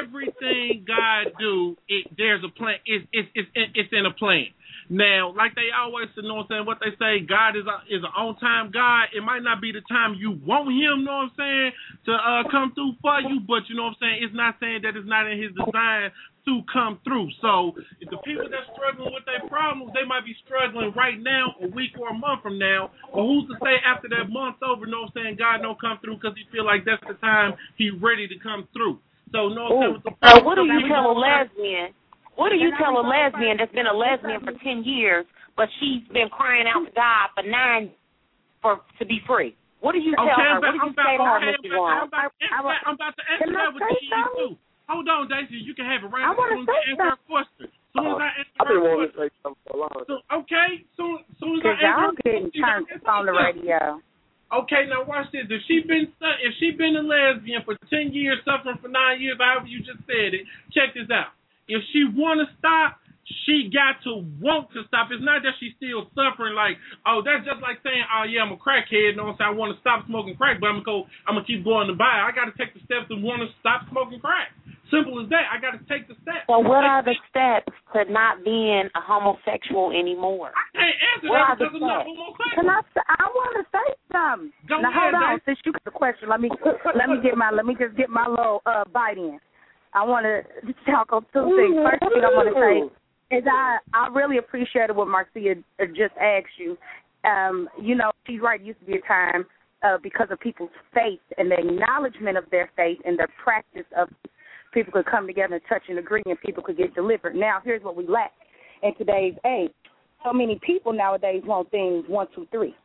God do, there's a plan. It's in a plan. Now, like they always say, you know what I'm saying, what they say, God is an on-time God. It might not be the time you want him, you know what I'm saying, to come through for you, but you know what I'm saying, it's not saying that it's not in his design to come through. So, if the people that's struggling with their problems, they might be struggling right now, a week or a month from now, but who's to say after that month's over, you know what I'm saying, God don't come through because he feel like that's the time he's ready to come through. So, you know what I'm saying, so what do you tell a lesbian? What do you tell a lesbian that's been a lesbian for 10 years, but she's been crying out to God for 9 to be free? What do you tell her? What do you say to her, Mr. Jones? I'm about to answer that with you too. Hold on, Daisy. You can have it right now. As soon as I answer her question. As soon as I answer her question. Okay. Soon as I answer her question. Getting turned on the radio. Okay, now watch this. If she been a lesbian for 10 years, suffering for 9 years, however you just said it, check this out. If she want to stop, she got to want to stop. It's not that she's still suffering like, oh, that's just like saying, oh, yeah, I'm a crackhead. No, I want to stop smoking crack, but I'm going to keep going to buy it. I got to take the steps to want to stop smoking crack. Simple as that. I got to take the steps. So what are the steps to not being a homosexual anymore? I can't answer that because I'm not homosexual. I want to say something. Go now, ahead, hold on. Since you got the question, let me just get my little bite in. I want to talk on two things. First thing I want to say is I really appreciated what Marcia just asked you. You know, she's right. It used to be a time because of people's faith and the acknowledgement of their faith and their practice of people could come together and touch and agree and people could get delivered. Now, here's what we lack in today's age. So many people nowadays want things 1, 2, 3.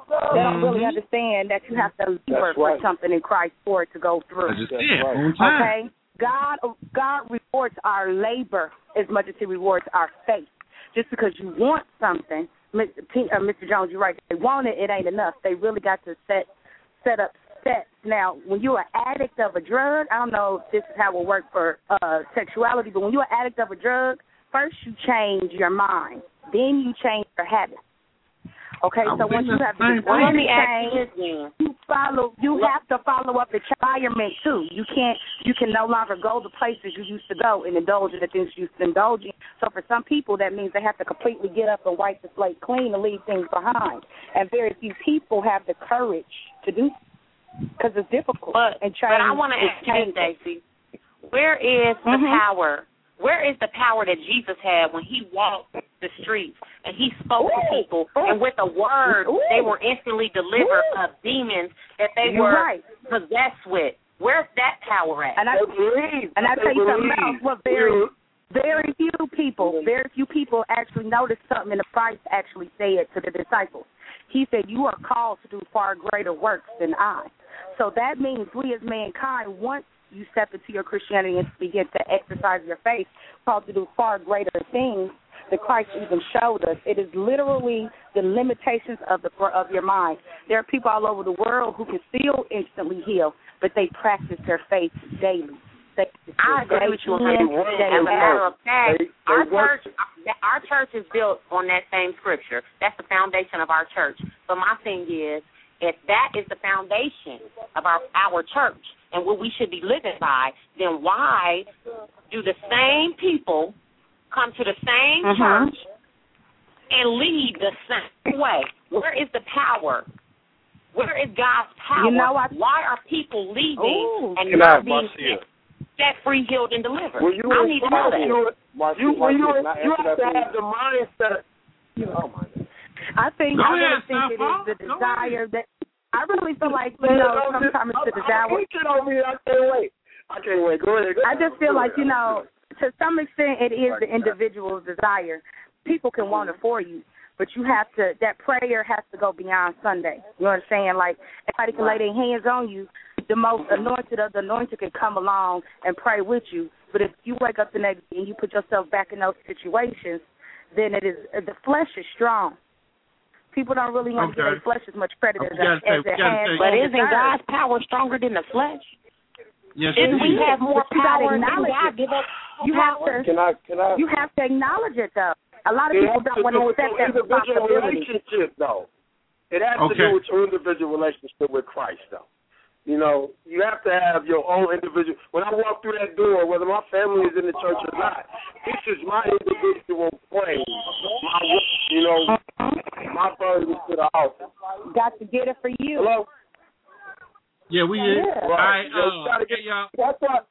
They don't really understand that you have to labor for something in Christ for it to go through. Okay? God rewards our labor as much as he rewards our faith. Just because you want something, Mr. Jones, you're right. They want it, it ain't enough. They really got to set up steps. Now, when you're an addict of a drug, I don't know if this is how it will work for sexuality, but when you're an addict of a drug, first you change your mind, then you change your habits. Okay, so once you have the change, you have to follow up the environment too. You can no longer go the places you used to go and indulge in the things you used to indulge in. So for some people, that means they have to completely get up and wipe the slate clean and leave things behind. And very few people have the courage to do so because it's difficult. But I want to ask you, Stacey, where is the power? Where is the power that Jesus had when he walked the streets and he spoke to people and with a word they were instantly delivered of demons that they were possessed with? Where's that power at? And I tell you something else. Well, very few people actually noticed something and Christ actually said to the disciples. He said, "You are called to do far greater works than I." So that means we as mankind, once you step into your Christianity and begin to exercise your faith, called to do far greater things that Christ even showed us. It is literally the limitations of your mind. There are people all over the world who can still instantly heal, but they practice their faith daily. I agree with you. As a matter of fact, our church is built on that same scripture. That's the foundation of our church. But my thing is, if that is the foundation of our church and what we should be living by, then why do the same people come to the same church and lead the same way? Where is the power? Where is God's power? Why are people leaving and not being set free, healed, and delivered? I need to know that. You have to have the mindset. I think it is the desire that I really feel like, sometimes it's the desire. I can't wait. Go ahead. I just feel like, to some extent it is the individual's desire. People can want it for you, but you have to, that prayer has to go beyond Sunday. You know what I'm saying? Like, everybody can lay their hands on you. The most anointed of the anointed can come along and pray with you. But if you wake up the next day and you put yourself back in those situations, then it is, the flesh is strong. People don't really want to give their flesh as much credit as it has. But isn't God's power stronger than the flesh? Yes, if we have more power than God give us power. You have to acknowledge it, though. A lot of people don't want to accept that responsibility. It has to do with your individual relationship with Christ, though. You have to have your own individual. When I walk through that door, whether my family is in the church or not, this is my individual praise. My burden to the altar. Got to get it for you. Hello? Yeah, we is. Yeah. All right, y'all. That's what.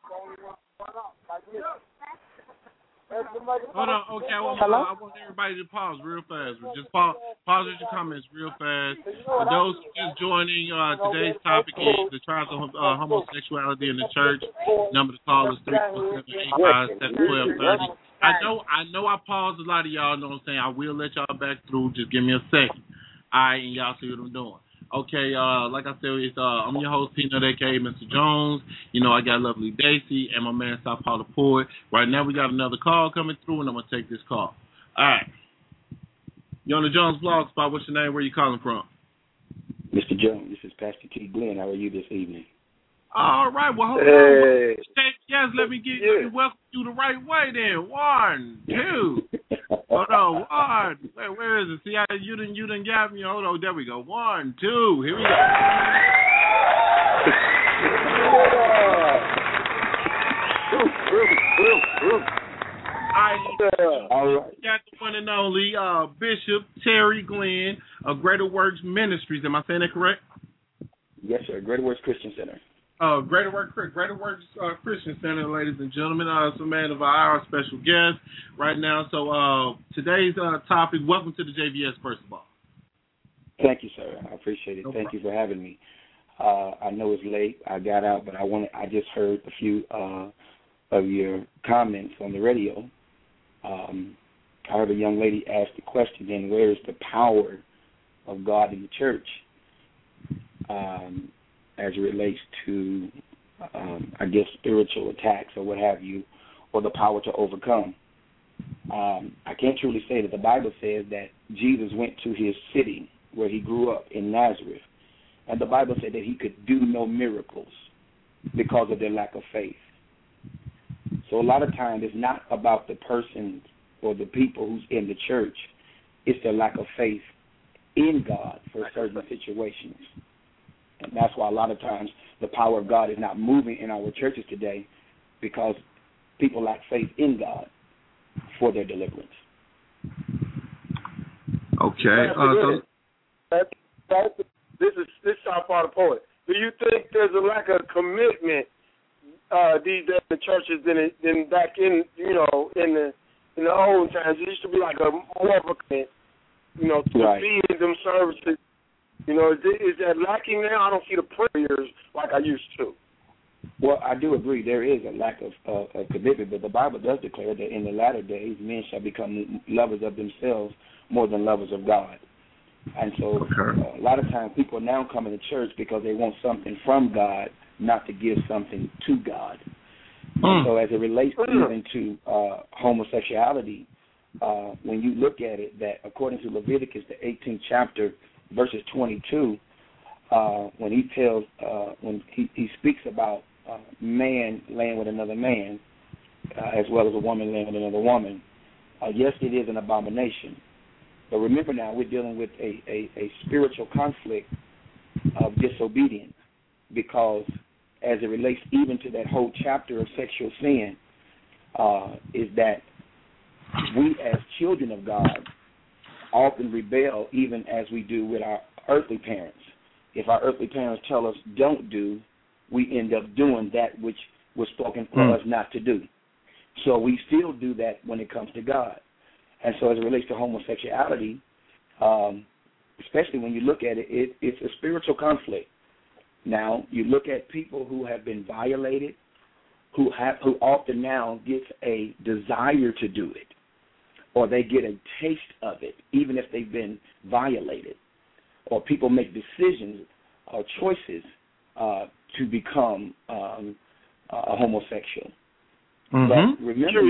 Hold on, okay, I want everybody to pause real fast. Just pause your comments real fast. For those who just joining, today's topic is the trials of homosexuality in the church. Number to call is 347-857-1230. I know I paused a lot of y'all, know what I'm saying? I will let y'all back through. Just give me a second. All right, and y'all see what I'm doing. Okay, like I said, I'm your host, Peanut, a.k.a. Mr. Jones. I got lovely Daisy and my man, South Paul the Poet. Right now, we got another call coming through, and I'm going to take this call. All right. You're on the Jones Blog Spot. What's your name? Where you calling from? Mr. Jones, this is Pastor T. Glenn. How are you this evening? All right. Well, hold on. Yes, let me welcome you the right way then. 1, 2. Hold on. 1. Wait, where is it? See how you didn't got me? Hold on. There we go. 1, 2. Here we go. All right. Got the one and only Bishop Terry Glenn of Greater Works Ministries. Am I saying that correct? Yes, sir. Greater Works Christian Center. Greater Works Christian Center, ladies and gentlemen. Some man of our special guest right now. So today's topic. Welcome to the JVS, first of all. Thank you, sir. I appreciate it. Thank you for having me. I know it's late. I got out, but I just heard a few of your comments on the radio. I heard a young lady ask the question, then where is the power of God in the church? as it relates to, I guess, spiritual attacks or what have you, or the power to overcome. I can't truly say that the Bible says that Jesus went to his city where he grew up in Nazareth, and the Bible said that he could do no miracles because of their lack of faith. So a lot of times it's not about the person or the people who's in the church. It's their lack of faith in God for certain situations. And that's why a lot of times the power of God is not moving in our churches today, because people lack faith in God for their deliverance. Okay. This is South Florida Poet. Do you think there's a lack of commitment these days in the churches than back in the old times? It used to be like a more of a commitment, to feed them services. Is that lacking now? I don't see the prayers like I used to. Well, I do agree there is a lack of commitment, but the Bible does declare that in the latter days men shall become lovers of themselves more than lovers of God. And so a lot of times people now come into church because they want something from God, not to give something to God. And so as it relates even to homosexuality, when you look at it, that according to Leviticus, the 18th chapter, verses 22, when he tells, when he speaks about man laying with another man, as well as a woman laying with another woman, yes, it is an abomination. But remember now, we're dealing with a spiritual conflict of disobedience, because as it relates even to that whole chapter of sexual sin, is that we as children of God often rebel even as we do with our earthly parents. If our earthly parents tell us don't do, we end up doing that which was spoken for us not to do. So we still do that when it comes to God. And so as it relates to homosexuality, especially when you look at it, it's a spiritual conflict. Now, you look at people who have been violated, who often now gets a desire to do it, or they get a taste of it, even if they've been violated. Or people make decisions or choices to become a homosexual. But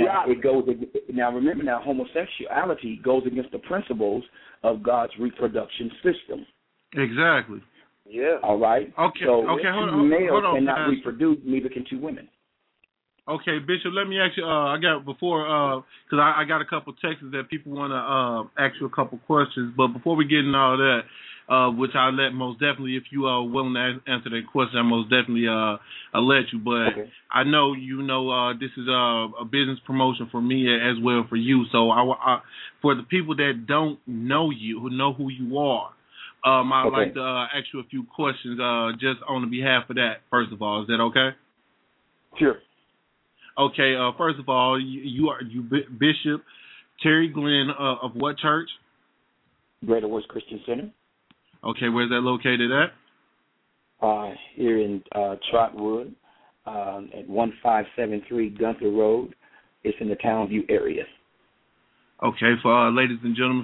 remember now, homosexuality goes against the principles of God's reproduction system. Exactly. Yeah. All right. Okay. So Hold males on, cannot Pastor. reproduce, neither can two women. Okay, Bishop. Let me ask you. I got because I got a couple texts that people want to ask you a couple questions. But before we get into all that, which I'll let most definitely, if you are willing to answer that question, I most definitely I'll let you. But okay. I know this is a business promotion for me as well for you. So I for the people that don't know you, who know who you are, I'd like to ask you a few questions just on the behalf of that. First of all, is that okay? Sure. Okay. First of all, you Bishop Terry Glenn of what church? Greater Works Christian Center. Okay, where's that located at? Here in Trotwood, at 1573 Gunther Road. It's in the Townview area. Okay, for ladies and gentlemen,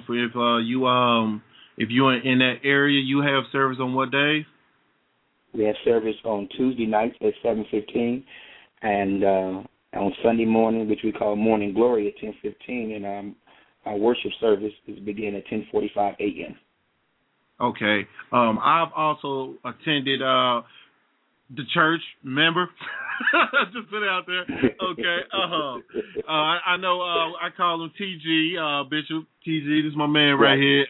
if you're in that area, you have service on what days? We have service on Tuesday nights at 7:15, and on Sunday morning, which we call Morning Glory, at 10:15, and our worship service is begin at 10:45 a.m. Okay. I've also attended the church. Remember? Just put it out there. Okay. I know. I call him TG, Bishop TG. This is my man right here.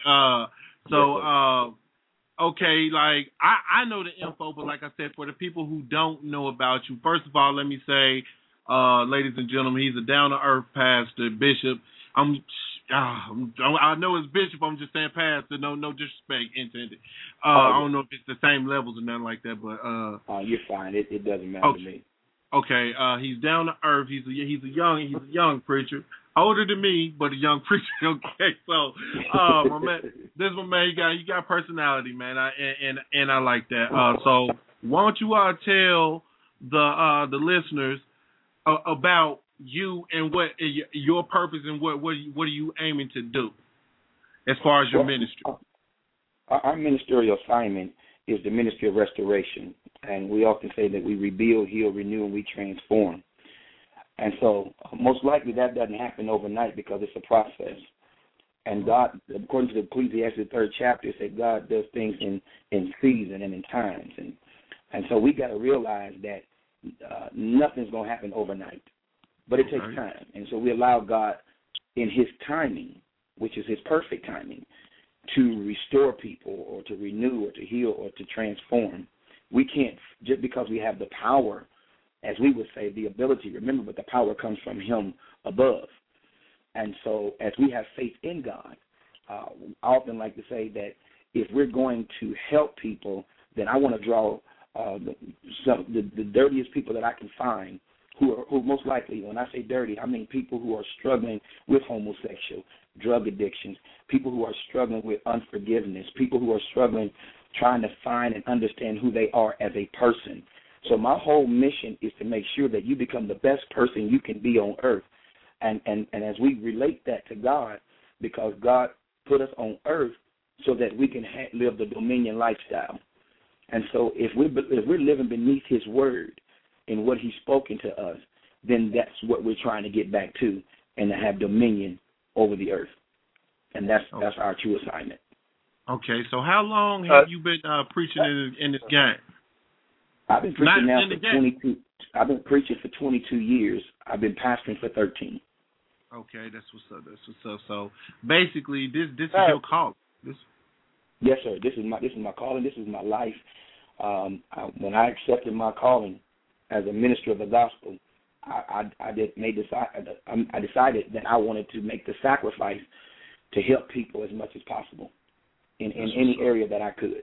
Okay. Like I know the info, but like I said, for the people who don't know about you, first of all, let me say, ladies and gentlemen, he's a down to earth pastor, Bishop. I know it's Bishop. I'm just saying pastor. No disrespect intended. I don't know if it's the same levels or nothing like that, but you're fine. It doesn't matter to me. Okay. He's down to earth. He's a young preacher, older than me, but a young preacher. Okay. So, my man, this is my man. You got personality, man. And I like that. So why don't you tell the listeners about you and what your purpose and what are you aiming to do as far as your ministry? Our ministerial assignment is the ministry of restoration. And we often say that we rebuild, heal, renew, and we transform. And so most likely that doesn't happen overnight because it's a process. And God, according to the Ecclesiastes 3rd chapter, it said God does things in season and in times. And so we got to realize that nothing's going to happen overnight. But it takes time. And so we allow God in his timing, which is his perfect timing, to restore people or to renew or to heal or to transform. We can't, just because we have the power, as we would say, the ability, remember, but the power comes from him above. And so as we have faith in God, I often like to say that if we're going to help people, then I want to draw the dirtiest people that I can find, who most likely, when I say dirty, I mean people who are struggling with homosexual, drug addictions, people who are struggling with unforgiveness, people who are struggling trying to find and understand who they are as a person. So my whole mission is to make sure that you become the best person you can be on earth. And as we relate that to God, because God put us on earth so that we can live the dominion lifestyle. And so if we're living beneath his word and what he's spoken to us, then that's what we're trying to get back to, and to have dominion over the earth. And that's our true assignment. Okay, so how long have you been preaching in this game? I've been preaching now for 22. I've been preaching for 22 years. I've been pastoring for 13. Okay, that's what's up. That's what's up. So basically, this is your call. Yes, sir. This is my calling. This is my life. When I accepted my calling as a minister of the gospel, I decided that I wanted to make the sacrifice to help people as much as possible in any area that I could.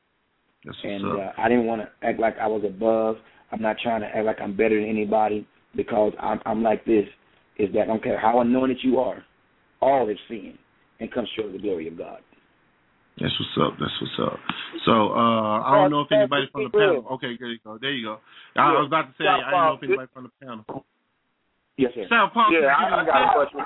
I didn't want to act like I was above. I'm not trying to act like I'm better than anybody, because I'm like this, is that I don't care how anointed you are, all is sin and come short of the glory of God. That's what's up. That's what's up. So I don't know if anybody from the panel. Okay, there you go. There you go. I was about to say I don't know if anybody from the panel. Yes, sir. I got a question.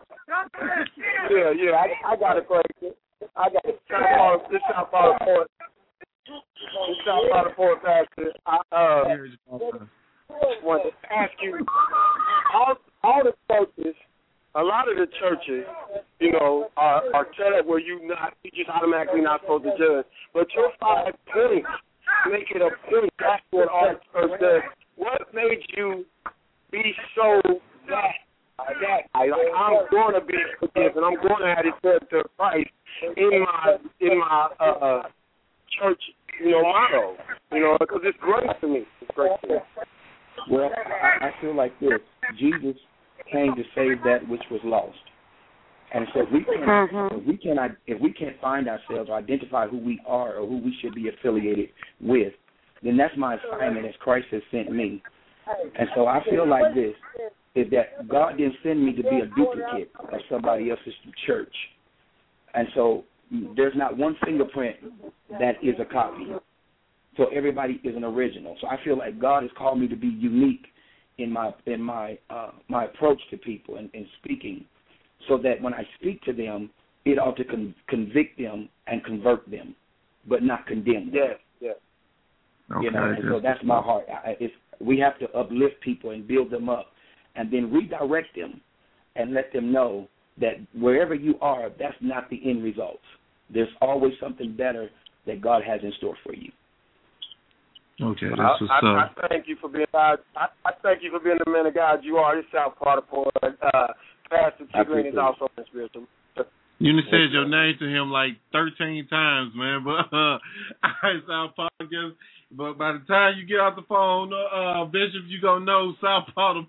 I got a question. I got this South Florida point. This South Florida point, Pastor. I want to ask you, all the churches, a lot of the churches, are set up where you just automatically not supposed to judge. But your 5 points make it a point. That's what our church does. What made you be so that I'm going to be forgiven, I'm going to have the character of Christ in my church, motto, because it's great to me. It's great to me. Well, I feel like this. Jesus came to save that which was lost. And so if we can't find ourselves or identify who we are or who we should be affiliated with, then that's my assignment as Christ has sent me. And so I feel like this, is that God didn't send me to be a duplicate of somebody else's church. And so there's not one fingerprint that is a copy. So everybody is an original. So I feel like God has called me to be unique in my approach to people and speaking, so that when I speak to them, it ought to convict them and convert them, but not condemn them. Yes. Okay, and so that's my heart. We have to uplift people and build them up, and then redirect them and let them know that wherever you are, that's not the end result. There's always something better that God has in store for you. Okay, that's what's up. I thank you for being I thank you for being the man of God you are. This South Florida point. Pastor T. Green is also in spiritual. You done said your name to him like 13 times, man. But South Florida. But by the time you get off the phone, Bishop, you gonna know South Florida.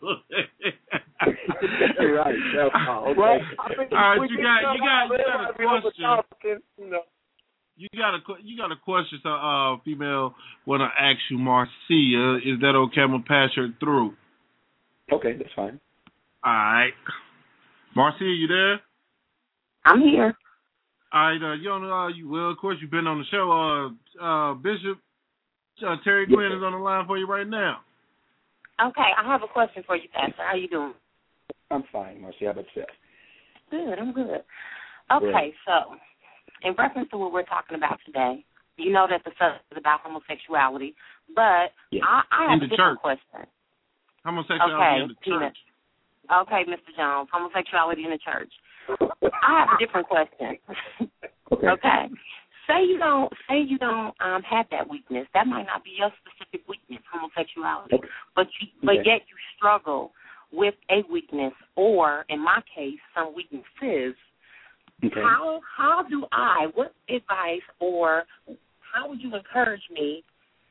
Right, South Florida. Okay. Well, all right, you got a question. You got a question. Female want to ask you, Marcia. Is that okay? I'm gonna pass her through. Okay, that's fine. All right, Marcia, you there? I'm here. All right, well, of course, you've been on the show. Bishop Terry Glenn is on the line for you right now. Okay, I have a question for you, Pastor. How you doing? I'm fine, Marcia. How about yourself? Good, I'm good. Okay, so in reference to what we're talking about today, You know that the subject is about homosexuality, but I have a different question. Homosexuality in the church. Okay, Mr. Jones, homosexuality in the church. I have a different question. Okay. Say you don't have that weakness. That might not be your specific weakness, homosexuality, but yet you struggle with a weakness, or in my case, some weaknesses. Okay. How do what advice or how would you encourage me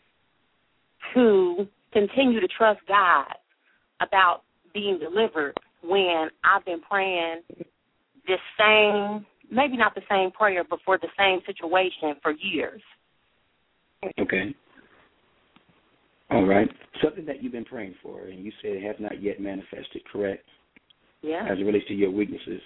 to continue to trust God about being delivered when I've been praying this same, maybe not the same prayer, but for the same situation for years? Okay. All right. Something that you've been praying for, and you said it has not yet manifested, correct? Yeah. As it relates to your weaknesses.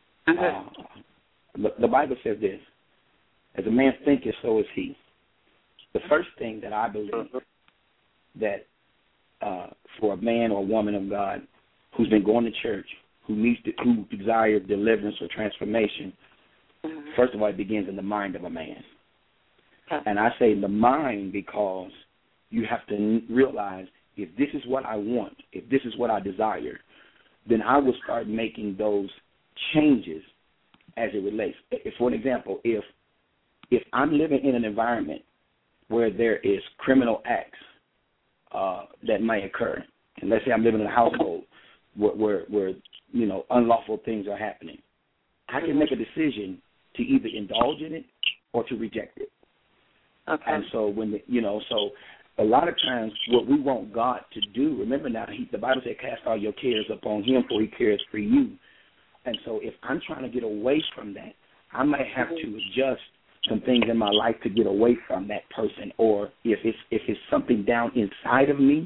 The Bible says this: as a man thinketh, so is he. The first thing that I believe that for a man or woman of God who's been going to church, who desires deliverance or transformation, first of all, it begins in the mind of a man. And I say the mind because you have to realize, if this is what I want, if this is what I desire, then I will start making those changes as it relates. For an example, if I'm living in an environment where there is criminal acts that may occur, and let's say I'm living in a household where unlawful things are happening, I can make a decision to either indulge in it or to reject it. Okay. And so so a lot of times what we want God to do, remember now, the Bible said, cast all your cares upon him, for he cares for you. And so if I'm trying to get away from that, I might have to adjust some things in my life to get away from that person. Or if it's something down inside of me,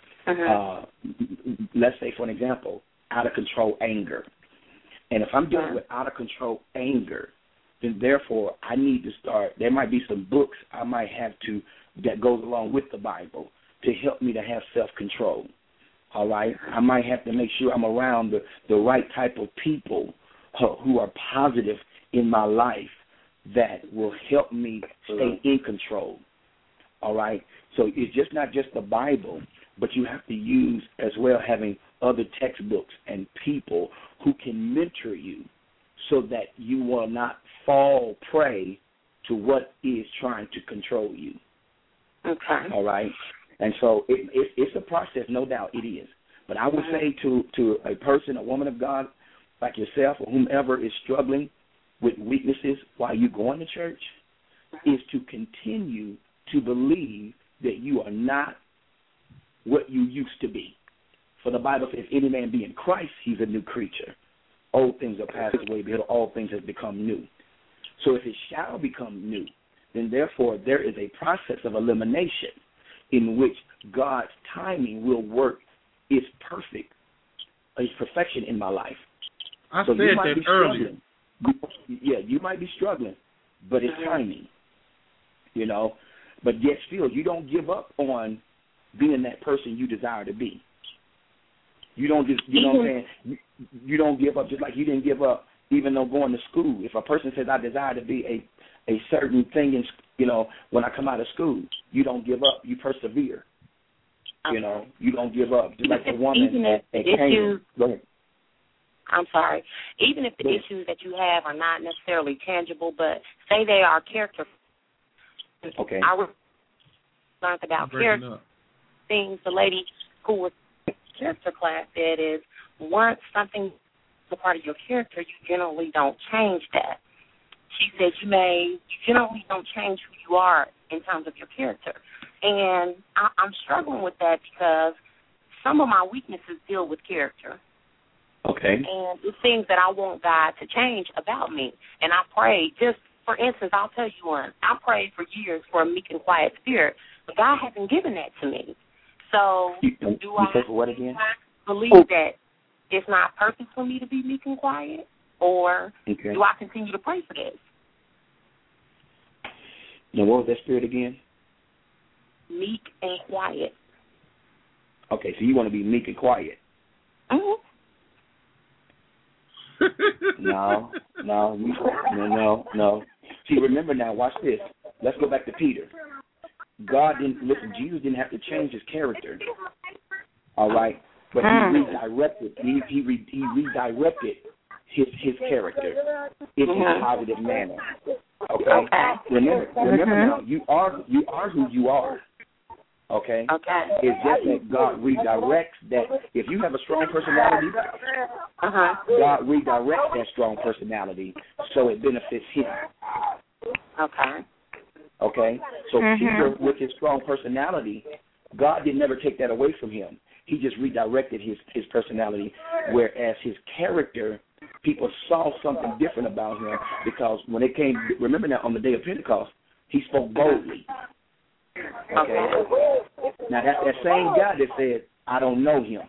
let's say, for an example, out of control anger. And if I'm dealing with out of control anger, then therefore I need to start, there might be some books I might have to, that goes along with the Bible to help me to have self-control. All right? I might have to make sure I'm around the right type of people who are positive in my life that will help me stay in control. All right? So it's just not just the Bible, but you have to use as well having other textbooks and people who can mentor you so that you will not fall prey to what is trying to control you. Okay. All right? And so it's a process, no doubt it is. But I would say to a person, a woman of God like yourself or whomever is struggling with weaknesses while you're going to church, is to continue to believe that you are not what you used to be. For the Bible says, if any man be in Christ, he's a new creature. Old things are passed away, behold, all things have become new. So if it shall become new, then therefore there is a process of elimination in which God's timing will work its perfection in my life. I said that earlier. Yeah, you might be struggling, but it's timing, But yet still, you don't give up on being that person you desire to be. You don't just, you know what I'm saying? You don't give up just like you didn't give up even though going to school. If a person says, I desire to be a certain thing, when I come out of school, you don't give up. You persevere. You don't give up. Just like a woman. Even if the issues, go ahead. I'm sorry. Even if the issues that you have are not necessarily tangible, but say they are character. Okay. I learned about character things. The lady who was in character class said is, once something is a part of your character, you generally don't change that. She said you generally don't change who you are in terms of your character. And I'm struggling with that because some of my weaknesses deal with character. Okay. And it's things that I want God to change about me. And I prayed, just for instance, I'll tell you one. I prayed for years for a meek and quiet spirit, but God hasn't given that to me. So do I believe that it's not perfect for me to be meek and quiet, or do I continue to pray for this? Now, what was that spirit again? Meek and quiet. Okay, so you want to be meek and quiet. Mm-hmm. No. See, remember now, watch this. let's go back to Peter. Jesus didn't have to change his character. All right, but he redirected. He redirected his character in a positive manner. Okay. Remember now, you are who you are. Okay. It's just that God redirects that. If you have a strong personality, God redirects that strong personality so it benefits him. Okay. So Peter, with his strong personality, God did never take that away from him. He just redirected his personality, whereas his character, people saw something different about him because when it came, remember now, on the day of Pentecost, he spoke boldly. Okay. Now that's that same guy that said, "I don't know him."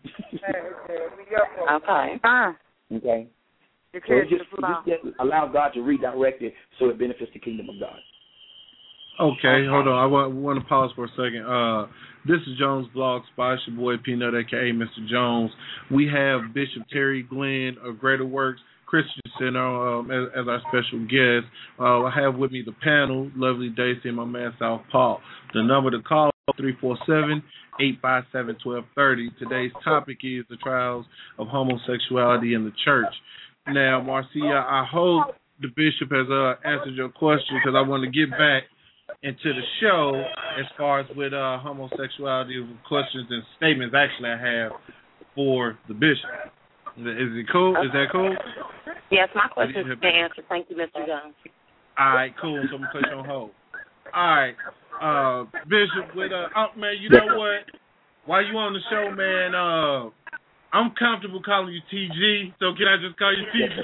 Okay. So just allow God to redirect it so it benefits the kingdom of God. Okay, hold on. I want to pause for a second. This is Jones Blog Spot. It's your boy Peanut, a.k.a. Mr. Jones. We have Bishop Terry Glenn of Greater Works Christian Center as our special guest. I have with me the panel, Lovely Daisy and my man South Paul. The number to call is 347-857-1230. Today's topic is the trials of homosexuality in the church. Now, Marcia, I hope the bishop has answered your question because I want to get back into the show as far as with homosexuality questions and statements actually I have for the bishop. Is it cool? Is that cool? Yes, my question has been answered. Thank you, Mr. Jones. All right, cool. So I'm going to put you on hold. All right. Bishop, with man, you know what? While you on the show, man, I'm comfortable calling you TG, so can I just call you TG?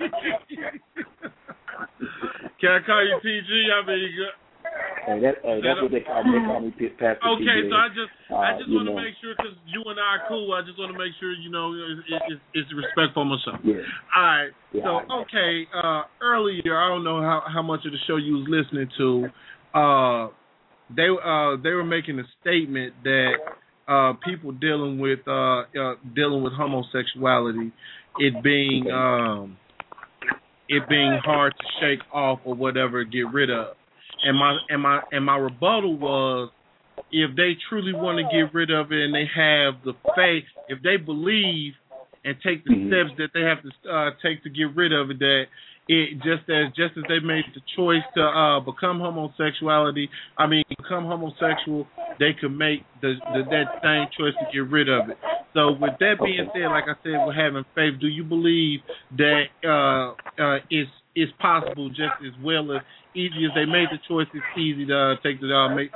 Can I call you TG? I mean, that's what they call me. They call me Pastor TG. Okay, so I just want to make sure, because you and I are cool, I just want to make sure, it's respectful on my show. Yeah. All right. Yeah, so, okay, earlier, I don't know how much of the show you was listening to, they were making a statement that people dealing with homosexuality, it being hard to shake off or whatever, get rid of. And my rebuttal was, if they truly want to get rid of it and they have the faith, if they believe and take the steps that they have to take to get rid of it, that it just as they made the choice to become homosexual, they could make that same choice to get rid of it. So with that being said, like I said, with having faith, do you believe that it's possible just as well as easy as they made the choice, it's easy to take the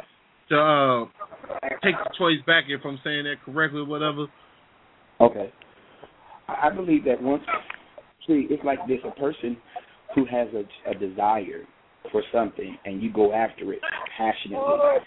choice back, if I'm saying that correctly or whatever? Okay. I believe that it's like this, a person who has a desire for something and you go after it passionately.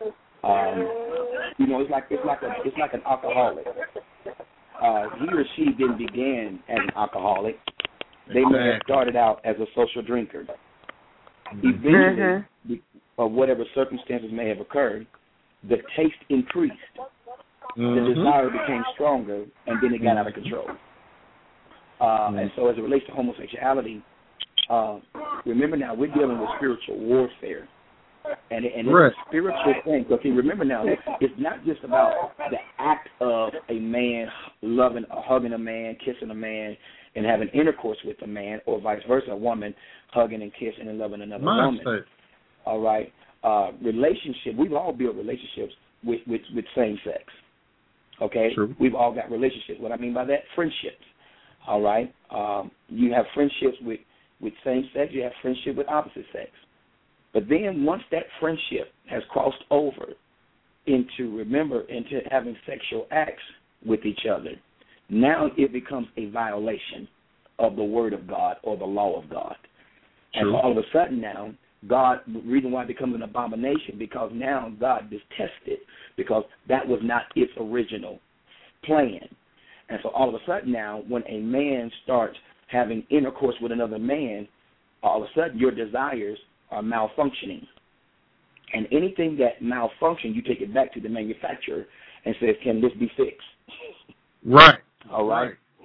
It's like an alcoholic. He or she didn't begin as an alcoholic. They may have started out as a social drinker. Eventually, or whatever circumstances may have occurred, the taste increased. The desire became stronger, and then it got out of control. And so as it relates to homosexuality, remember now, we're dealing with spiritual warfare. And it's a spiritual thing. Okay, remember now, it's not just about the act of a man hugging a man, kissing a man, and having intercourse with a man, or vice versa, a woman hugging and kissing and loving another woman. All right. Relationship, we've all built relationships with same sex. Okay? True. We've all got relationships. What I mean by that, friendships. All right? You have friendships with same sex, you have friendship with opposite sex. But then once that friendship has crossed over into having sexual acts with each other, now it becomes a violation of the Word of God or the law of God. True. And all of a sudden now, the reason why it becomes an abomination, because now God detests it, because that was not its original plan. And so all of a sudden now, when a man starts having intercourse with another man, all of a sudden your desires are malfunctioning. And anything that malfunctions, you take it back to the manufacturer and says, can this be fixed? Right. All right.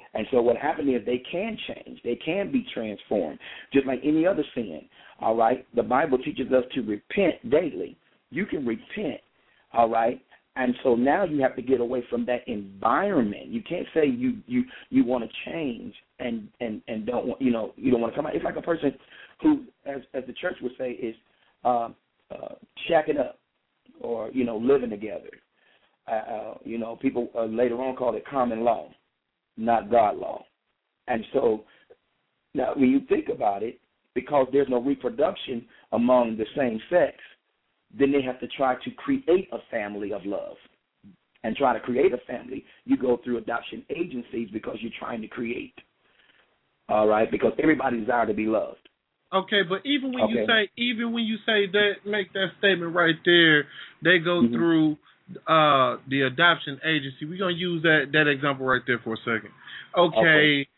And so what happened is they can change. They can be transformed, just like any other sin, all right? The Bible teaches us to repent daily. You can repent, all right? And so now you have to get away from that environment. You can't say you want to change and don't want, you don't want to come out. It's like a person who, as the church would say, is shacking up or, living together. People later on call it common law, not God law. And so now when you think about it, because there's no reproduction among the same sex, then they have to try to create a family of love. And try to create a family, you go through adoption agencies because you're trying to create. All right? Because everybody desires to be loved. Okay, but even when you say that, make that statement right there, they go through the adoption agency. We're gonna use that example right there for a second. Okay.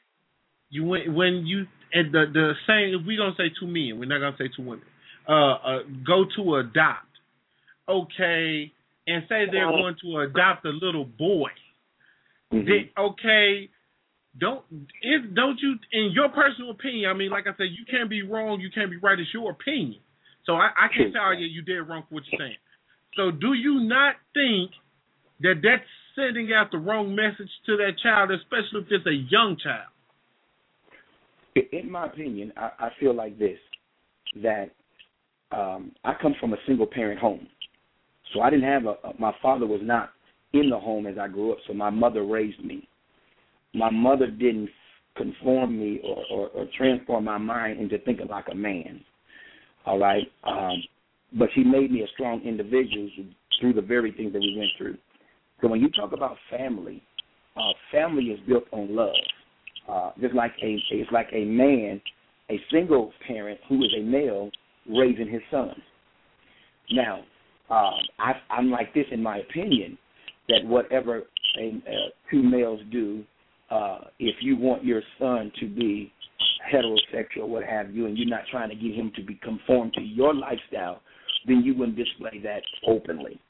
The same, if we're gonna say two men, we're not gonna say two women. Go to adopt, okay, and say they're going to adopt a little boy. Don't you, in your personal opinion, I mean, like I said, you can't be wrong, you can't be right, it's your opinion. So I can't tell you did wrong for what you're saying. So do you not think that that's sending out the wrong message to that child, especially if it's a young child? In my opinion, I feel like this, that I come from a single-parent home. So I didn't have my father was not in the home as I grew up, so my mother raised me. My mother didn't conform me or transform my mind into thinking like a man, all right? But she made me a strong individual through the very things that we went through. So when you talk about family, family is built on love. Just like it's like a man, a single parent who is a male raising his son. Now, I'm like this in my opinion, that whatever two males do, if you want your son to be heterosexual, what have you, and you're not trying to get him to be conformed to your lifestyle, then you wouldn't display that openly.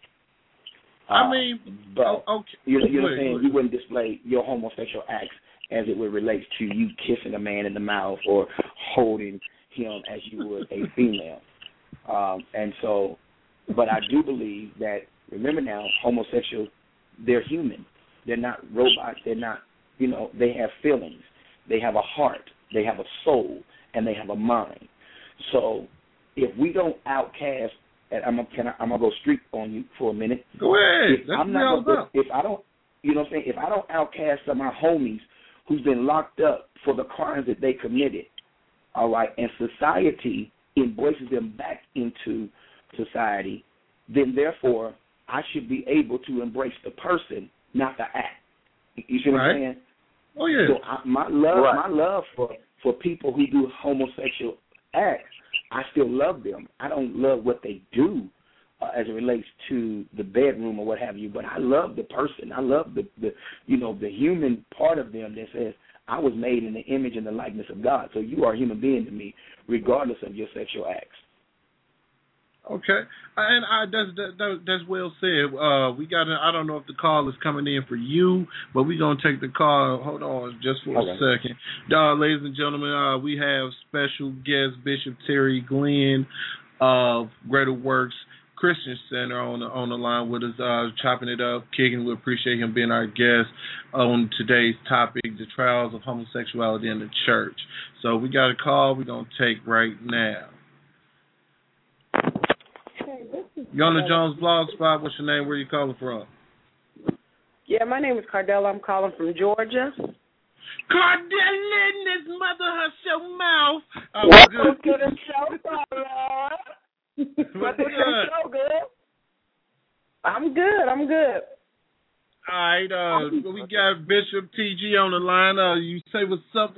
But okay. You know what I'm saying? You wouldn't display your homosexual acts as it would relate to you kissing a man in the mouth or holding him as you would a female. And so, but I do believe that, remember now, homosexuals, they're human. They're not robots. They're not, they have feelings. They have a heart. They have a soul. And they have a mind. So if we don't outcast, and I'm gonna go street on you for a minute. Go ahead. If I don't, if I don't outcast some of my homies who's been locked up for the crimes that they committed, all right, and society embraces them back into society, then therefore I should be able to embrace the person, not the act. You see what I'm saying? Oh yeah. So my love for people who do homosexual acts, I still love them. I don't love what they do as it relates to the bedroom or what have you, but I love the person. I love the human part of them that says, I was made in the image and the likeness of God. So you are a human being to me, regardless of your sexual acts. Okay, and that's well said. We got. I don't know if the call is coming in for you, but we're gonna take the call. Hold on, just for a second, ladies and gentlemen. We have special guest Bishop Terry Glenn of Greater Works Christian Center on the line with us, chopping it up, kicking. We appreciate him being our guest on today's topic, the trials of homosexuality in the church. So we got a call we're going to take right now. You're on the Jones Blog Spot. What's your name? Where are you calling from? Yeah, my name is Cardella. I'm calling from Georgia. Cardella in this mother her mouth. Welcome to the show, Cardella. What's good? I'm good. All right, we got Bishop TG on the line. You say what's up?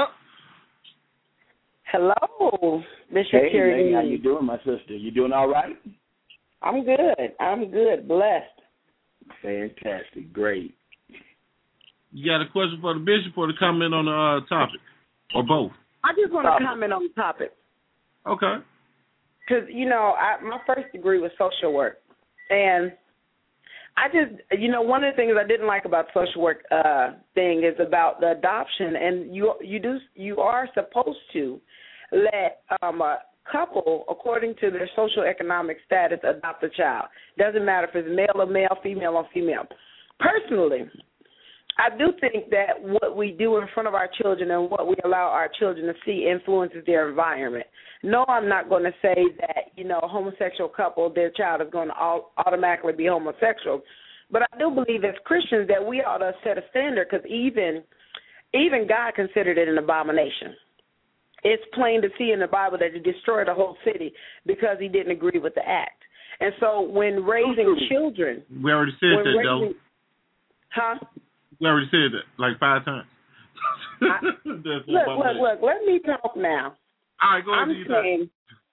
Hello, Bishop Terry. Hey, how you doing, my sister? You doing all right? I'm good. Blessed. Fantastic. Great. You got a question for the bishop or to comment on the topic? Or both? I just want to comment on the topic. Okay. Because, my first degree was social work. And I just, one of the things I didn't like about the social work thing is about the adoption, and you are supposed to let a couple, according to their social economic status, adopt a child. Doesn't matter if it's male or male, female or female. Personally, I do think that what we do in front of our children and what we allow our children to see influences their environment. No, I'm not going to say that, a homosexual couple, their child is going to automatically be homosexual. But I do believe as Christians that we ought to set a standard, because even God considered it an abomination. It's plain to see in the Bible that he destroyed a whole city because he didn't agree with the act. And so when raising children... We already said that, though. Huh? We already said that like 5 times. Look, let me talk now. All right, go ahead. I'm saying,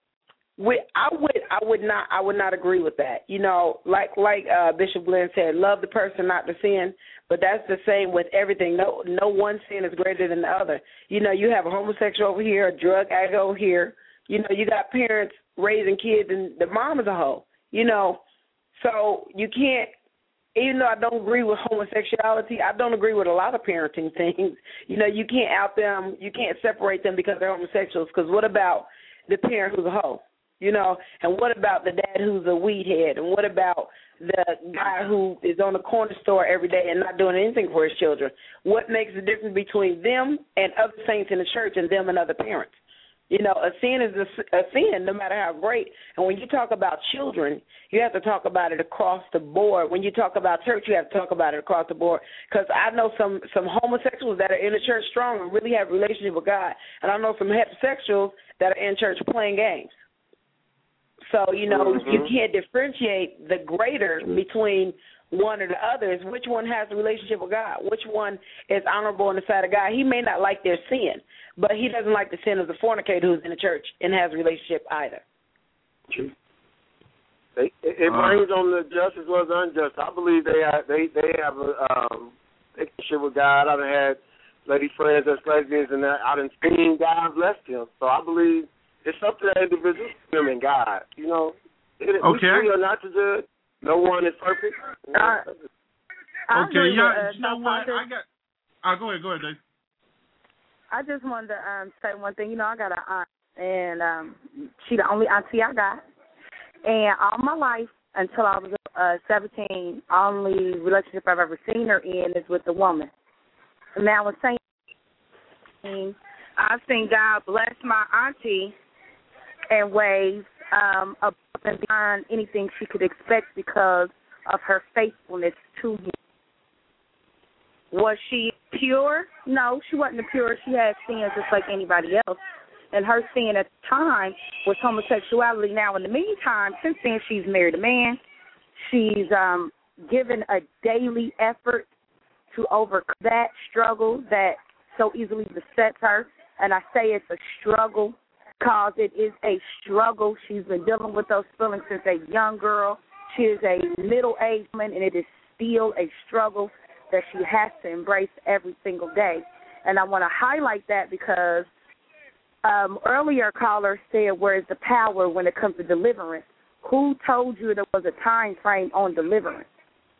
I would not agree with that. Like Bishop Glenn said, love the person, not the sin. But that's the same with everything. No one sin is greater than the other. You have a homosexual over here, a drug addict over here. You got parents raising kids, and the mom is a hoe. So you can't. Even though I don't agree with homosexuality, I don't agree with a lot of parenting things. You can't out them, you can't separate them because they're homosexuals, because what about the parent who's a hoe? And what about the dad who's a weed head? And what about the guy who is on the corner store every day and not doing anything for his children? What makes the difference between them and other saints in the church and them and other parents? A sin is a sin, no matter how great. And when you talk about children, you have to talk about it across the board. When you talk about church, you have to talk about it across the board. Because I know some homosexuals that are in the church strong and really have a relationship with God. And I know some heterosexuals that are in church playing games. So, you can't differentiate the greater between one or the other. Is which one has a relationship with God, which one is honorable in the sight of God. He may not like their sin, but he doesn't like the sin of the fornicator who's in the church and has a relationship either. True. It brings on the just as well as unjust. I believe they have a relationship with God. I've had lady friends that's lesbians, and I done seen God bless them. So I believe it's up to the individual, them and God. We are not to judge. No one is perfect. Okay, you know what? Go ahead, Dave. I just wanted to say one thing. I got an aunt, and she the only auntie I got. And all my life, until I was 17, only relationship I've ever seen her in is with a woman. And now I'm saying, I've seen God bless my auntie in ways above and beyond anything she could expect because of her faithfulness to him. Was she pure? No, she wasn't pure. She had sins just like anybody else. And her sin at the time was homosexuality. Now, in the meantime, since then, she's married a man. She's given a daily effort to overcome that struggle that so easily besets her. And I say it's a struggle because it is a struggle. She's been dealing with those feelings since a young girl. She is a middle-aged woman, and it is still a struggle that she has to embrace every single day. And I want to highlight that because earlier caller said, where's the power when it comes to deliverance? Who told you there was a time frame on deliverance?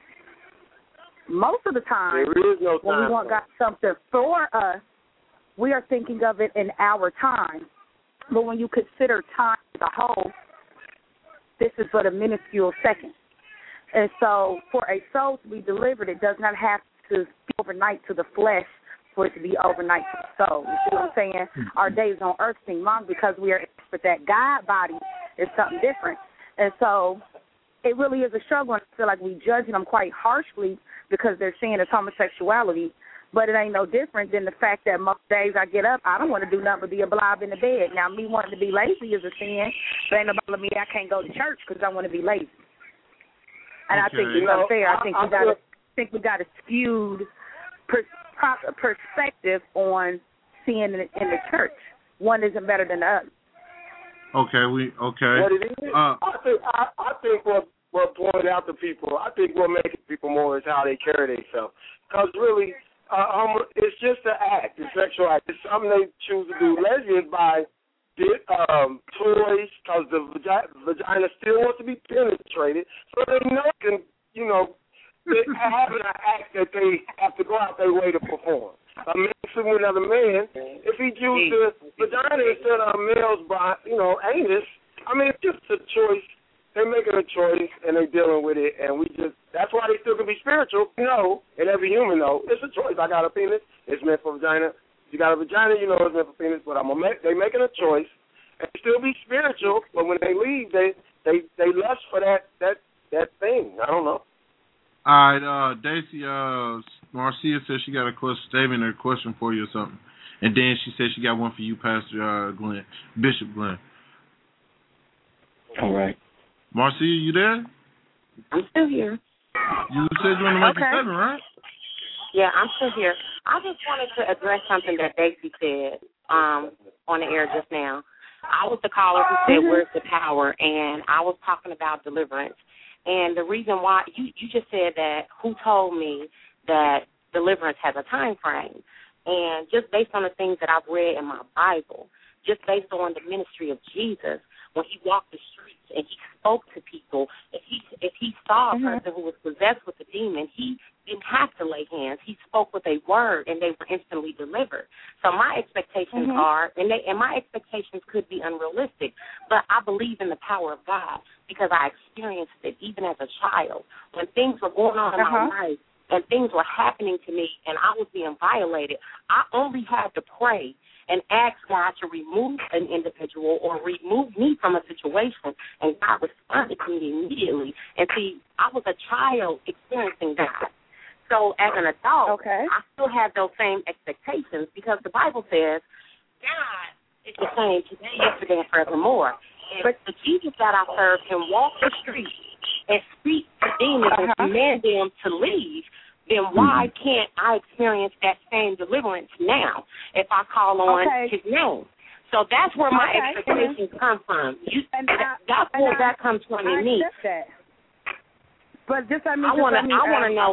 Most of the time, when we want God something for us, we are thinking of it in our time. But when you consider time as a whole, this is but a minuscule second. And so for a soul to be delivered, it does not have to be overnight to the flesh for it to be overnight to the soul. You see what I'm saying? Our days on earth seem long because we are expert. That God body is something different. And so it really is a struggle. And I feel like we judge them quite harshly because they're seeing it's homosexuality. But it ain't no different than the fact that most days I get up, I don't want to do nothing but be a blob in the bed. Now, me wanting to be lazy is a sin, but ain't nobody telling me I can't go to church because I want to be lazy. And I think it's unfair. I think we got a skewed perspective on seeing in the church. One isn't better than the other. Okay. What it is, I think what pointed out to people, I think what makes people more is how they carry themselves. Because really, it's just an act. It's sexual act. It's something they choose to do. Lesbians buy toys because the vagina still wants to be penetrated, so they know it can, having an act that they have to go out their way to perform. A man sleeping with another man, if he used the vagina instead of a male's, anus, I mean, it's just a choice. They're making a choice, and they're dealing with it, and that's why they still can be spiritual, and every human, it's a choice. I got a penis, it's meant for vagina. You got a vagina, it's meant for penis, but they're making a choice, and still be spiritual, but when they leave, they lust for that thing. I don't know. All right, Daisy, Marcia said she got a statement or a question for you or something. And then she said she got one for you, Pastor Glenn, Bishop Glenn. All right. Marcia, you there? I'm still here. You said you want to make a statement, right? Yeah, I'm still here. I just wanted to address something that Daisy said on the air just now. I was the caller who said, where's the power? And I was talking about deliverance. And the reason why, you just said that, who told me that deliverance has a time frame? And just based on the things that I've read in my Bible, just based on the ministry of Jesus, when he walked the streets and he spoke to people, if he saw a person who was possessed with a demon, he didn't have to lay hands. He spoke with a word, and they were instantly delivered. So my expectations are, and my expectations could be unrealistic, but I believe in the power of God because I experienced it even as a child. When things were going on in my life and things were happening to me and I was being violated, I only had to pray and ask God to remove an individual or remove me from a situation, and God responded to me immediately. And see, I was a child experiencing God. So as an adult, I still have those same expectations because the Bible says God is the same today, yesterday, and forevermore. But the Jesus that I serve can walk the streets and speak to demons and command them to leave, then why can't I experience that same deliverance now if I call on his name? So that's where my expectations come from. That's where that comes from in me. But just I want to know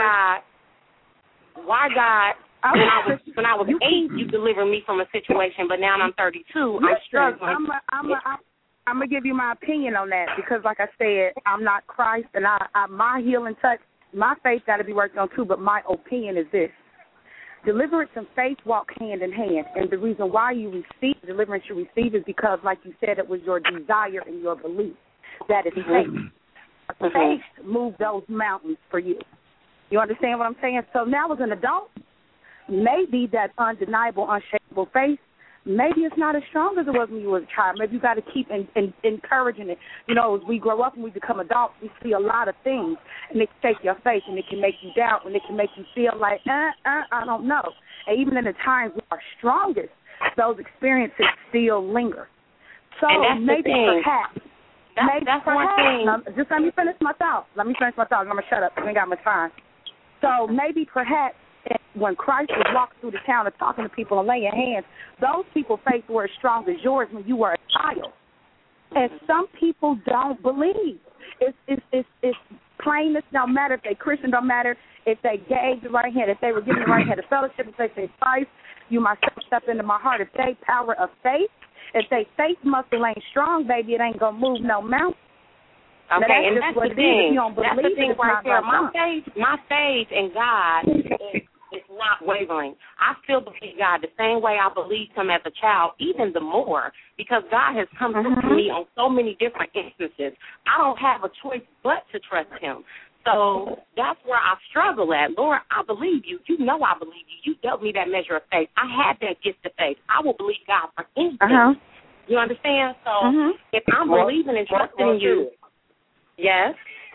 why God, when I was 8, you delivered me from a situation, but now I'm 32, I'm struggling. I'm going to give you my opinion on that because, like I said, I'm not Christ, and my healing touch, my faith got to be worked on too, but my opinion is this. Deliverance and faith walk hand in hand, and the reason why you receive deliverance you receive is because, like you said, it was your desire and your belief. That is faith. Faith moved those mountains for you. You understand what I'm saying? So now as an adult, maybe that undeniable, unshakable faith, maybe it's not as strong as it was when you were a child. Maybe you got to keep encouraging it. As we grow up and we become adults, we see a lot of things, and it can shake your faith, and it can make you doubt, and it can make you feel like, I don't know. And even in the times we are strongest, those experiences still linger. So maybe perhaps. That's one thing. Just let me finish my thought. I'm going to shut up. I ain't got much time. So maybe perhaps when Christ was walking through the town and talking to people and laying hands, those people's faith were as strong as yours when you were a child. And some people don't believe. It's plainness. Don't matter if they Christian. Don't matter if they gave the right hand. If they were given the right hand of fellowship, if they say, Christ, you myself step into my heart. If they power of faith, if they faith muscle ain't strong, baby, it ain't gonna move no mountain. Okay, and that's the thing. That's the thing right there. My faith in God is not wavering. I still believe God the same way I believed him as a child, even the more, because God has come through to me on so many different instances. I don't have a choice but to trust him. So that's where I struggle at. Lord, I believe you. You know I believe you. You dealt me that measure of faith. I had that gift of faith. I will believe God for anything. You understand? So if I'm believing and trusting in you, yes.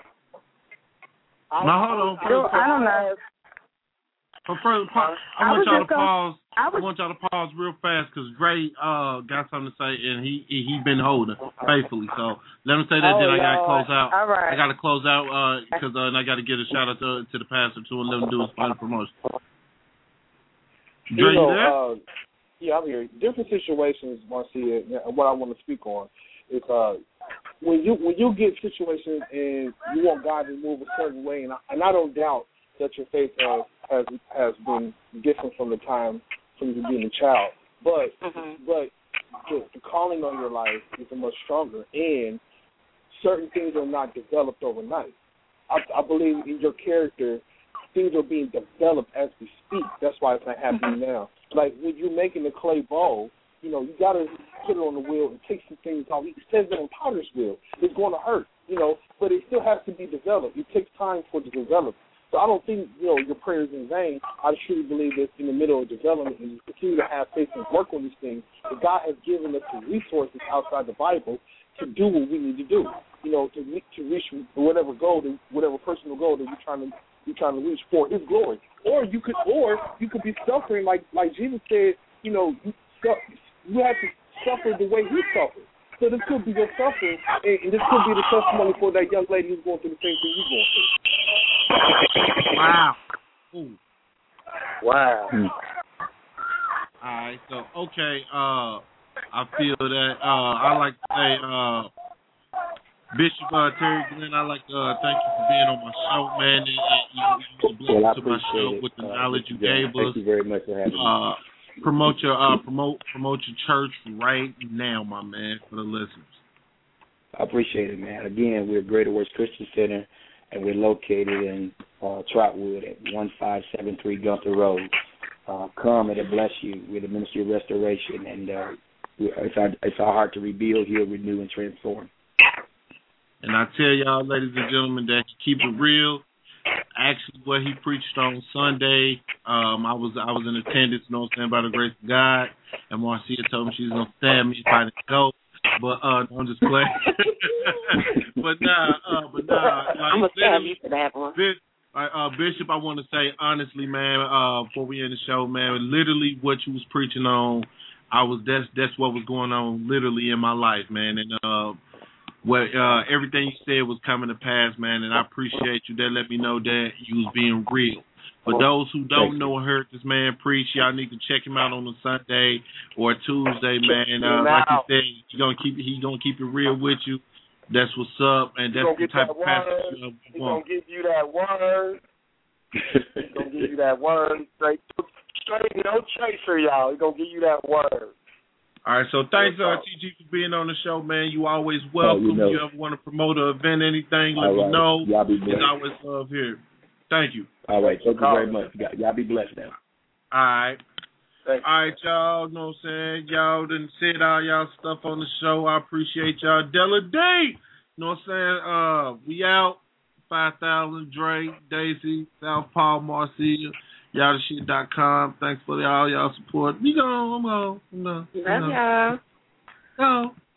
Now, hold on. I don't know. I want y'all to pause real fast because Gray got something to say, and he been holding faithfully. So let him say that, then I got to close out. All right. I got to close out because I got to give a shout-out to the pastor, too, and let him do his final promotion. Gray, you there? Yeah, I'm here. Different situations, Marcia, and what I want to speak on is when you get situations and you want God to move a certain way, and I don't doubt that your faith has been different from the time from you being a child, but the calling on your life is much stronger, and certain things are not developed overnight. I believe in your character, things are being developed as we speak. That's why it's not happening now. Like when you're making a clay ball, you know, you got to put it on the wheel and take some things off. It says that on potter's wheel. It's going to hurt, you know, but it still has to be developed. It takes time for it to develop. So I don't think, you know, your prayer is in vain. I truly believe that in the middle of development and you continue to have faith and work on these things, that God has given us the resources outside the Bible to do what we need to do, you know, to reach whatever goal, whatever personal goal that you're trying to reach for His glory. Or you could be suffering like Jesus said, you know, you have to suffer the way He suffered. So this could be your suffering, and this could be the testimony for that young lady who's going through the same thing you're going through. Wow. Ooh. Wow. All right, so okay, I feel that I like to say Bishop Terry Glenn, I'd like to thank you for being on my show, man. And you blessed to my show with the knowledge you gave us. Thank you very much for having me. Promote your church right now, my man, for the listeners. I appreciate it, man. Again, we're Greater Works Christian Center, and we're located in Trotwood at 1573 Gunther Road. Come and it'll bless you. We're the Ministry of Restoration, and it's our heart to rebuild, heal, renew, and transform. And I tell y'all, ladies and gentlemen, that keep it real. Actually, what he preached on Sunday, I was in attendance, you know what I'm saying, by the grace of God. And Marcia told me she's going to stab me if I didn't go. But I'm just playing. but nah. Like, I'm going to stab you for that one. Bishop, I want to say honestly, man, before we end the show, man, literally what you was preaching on, that's what was going on literally in my life, man. And everything you said was coming to pass, man, and I appreciate you. That let me know that you was being real. For those who don't know or heard this man preach, y'all need to check him out on a Sunday or a Tuesday, man. Like you said, he's gonna keep it real with you. That's what's up, and that's the type of pastor you want. He's gonna give you that word. He's gonna give you that word. Straight, no chaser, y'all. He's gonna give you that word. All right, so thanks, TG, for being on the show, man. You always welcome. You ever want to promote an event, anything, let me know. Y'all be blessed. It's always love here. Thank you. All right, thank you very much. Y'all be blessed now. All right. All right, y'all, know what I'm saying? Y'all done said all y'all stuff on the show. I appreciate y'all. Della D, know what I'm saying? We out. 5000 Drake, Daisy, South Paul, Marcia. YallTheShit.com. Thanks for all y'all support. We gone. I'm gone. Love y'all. Go.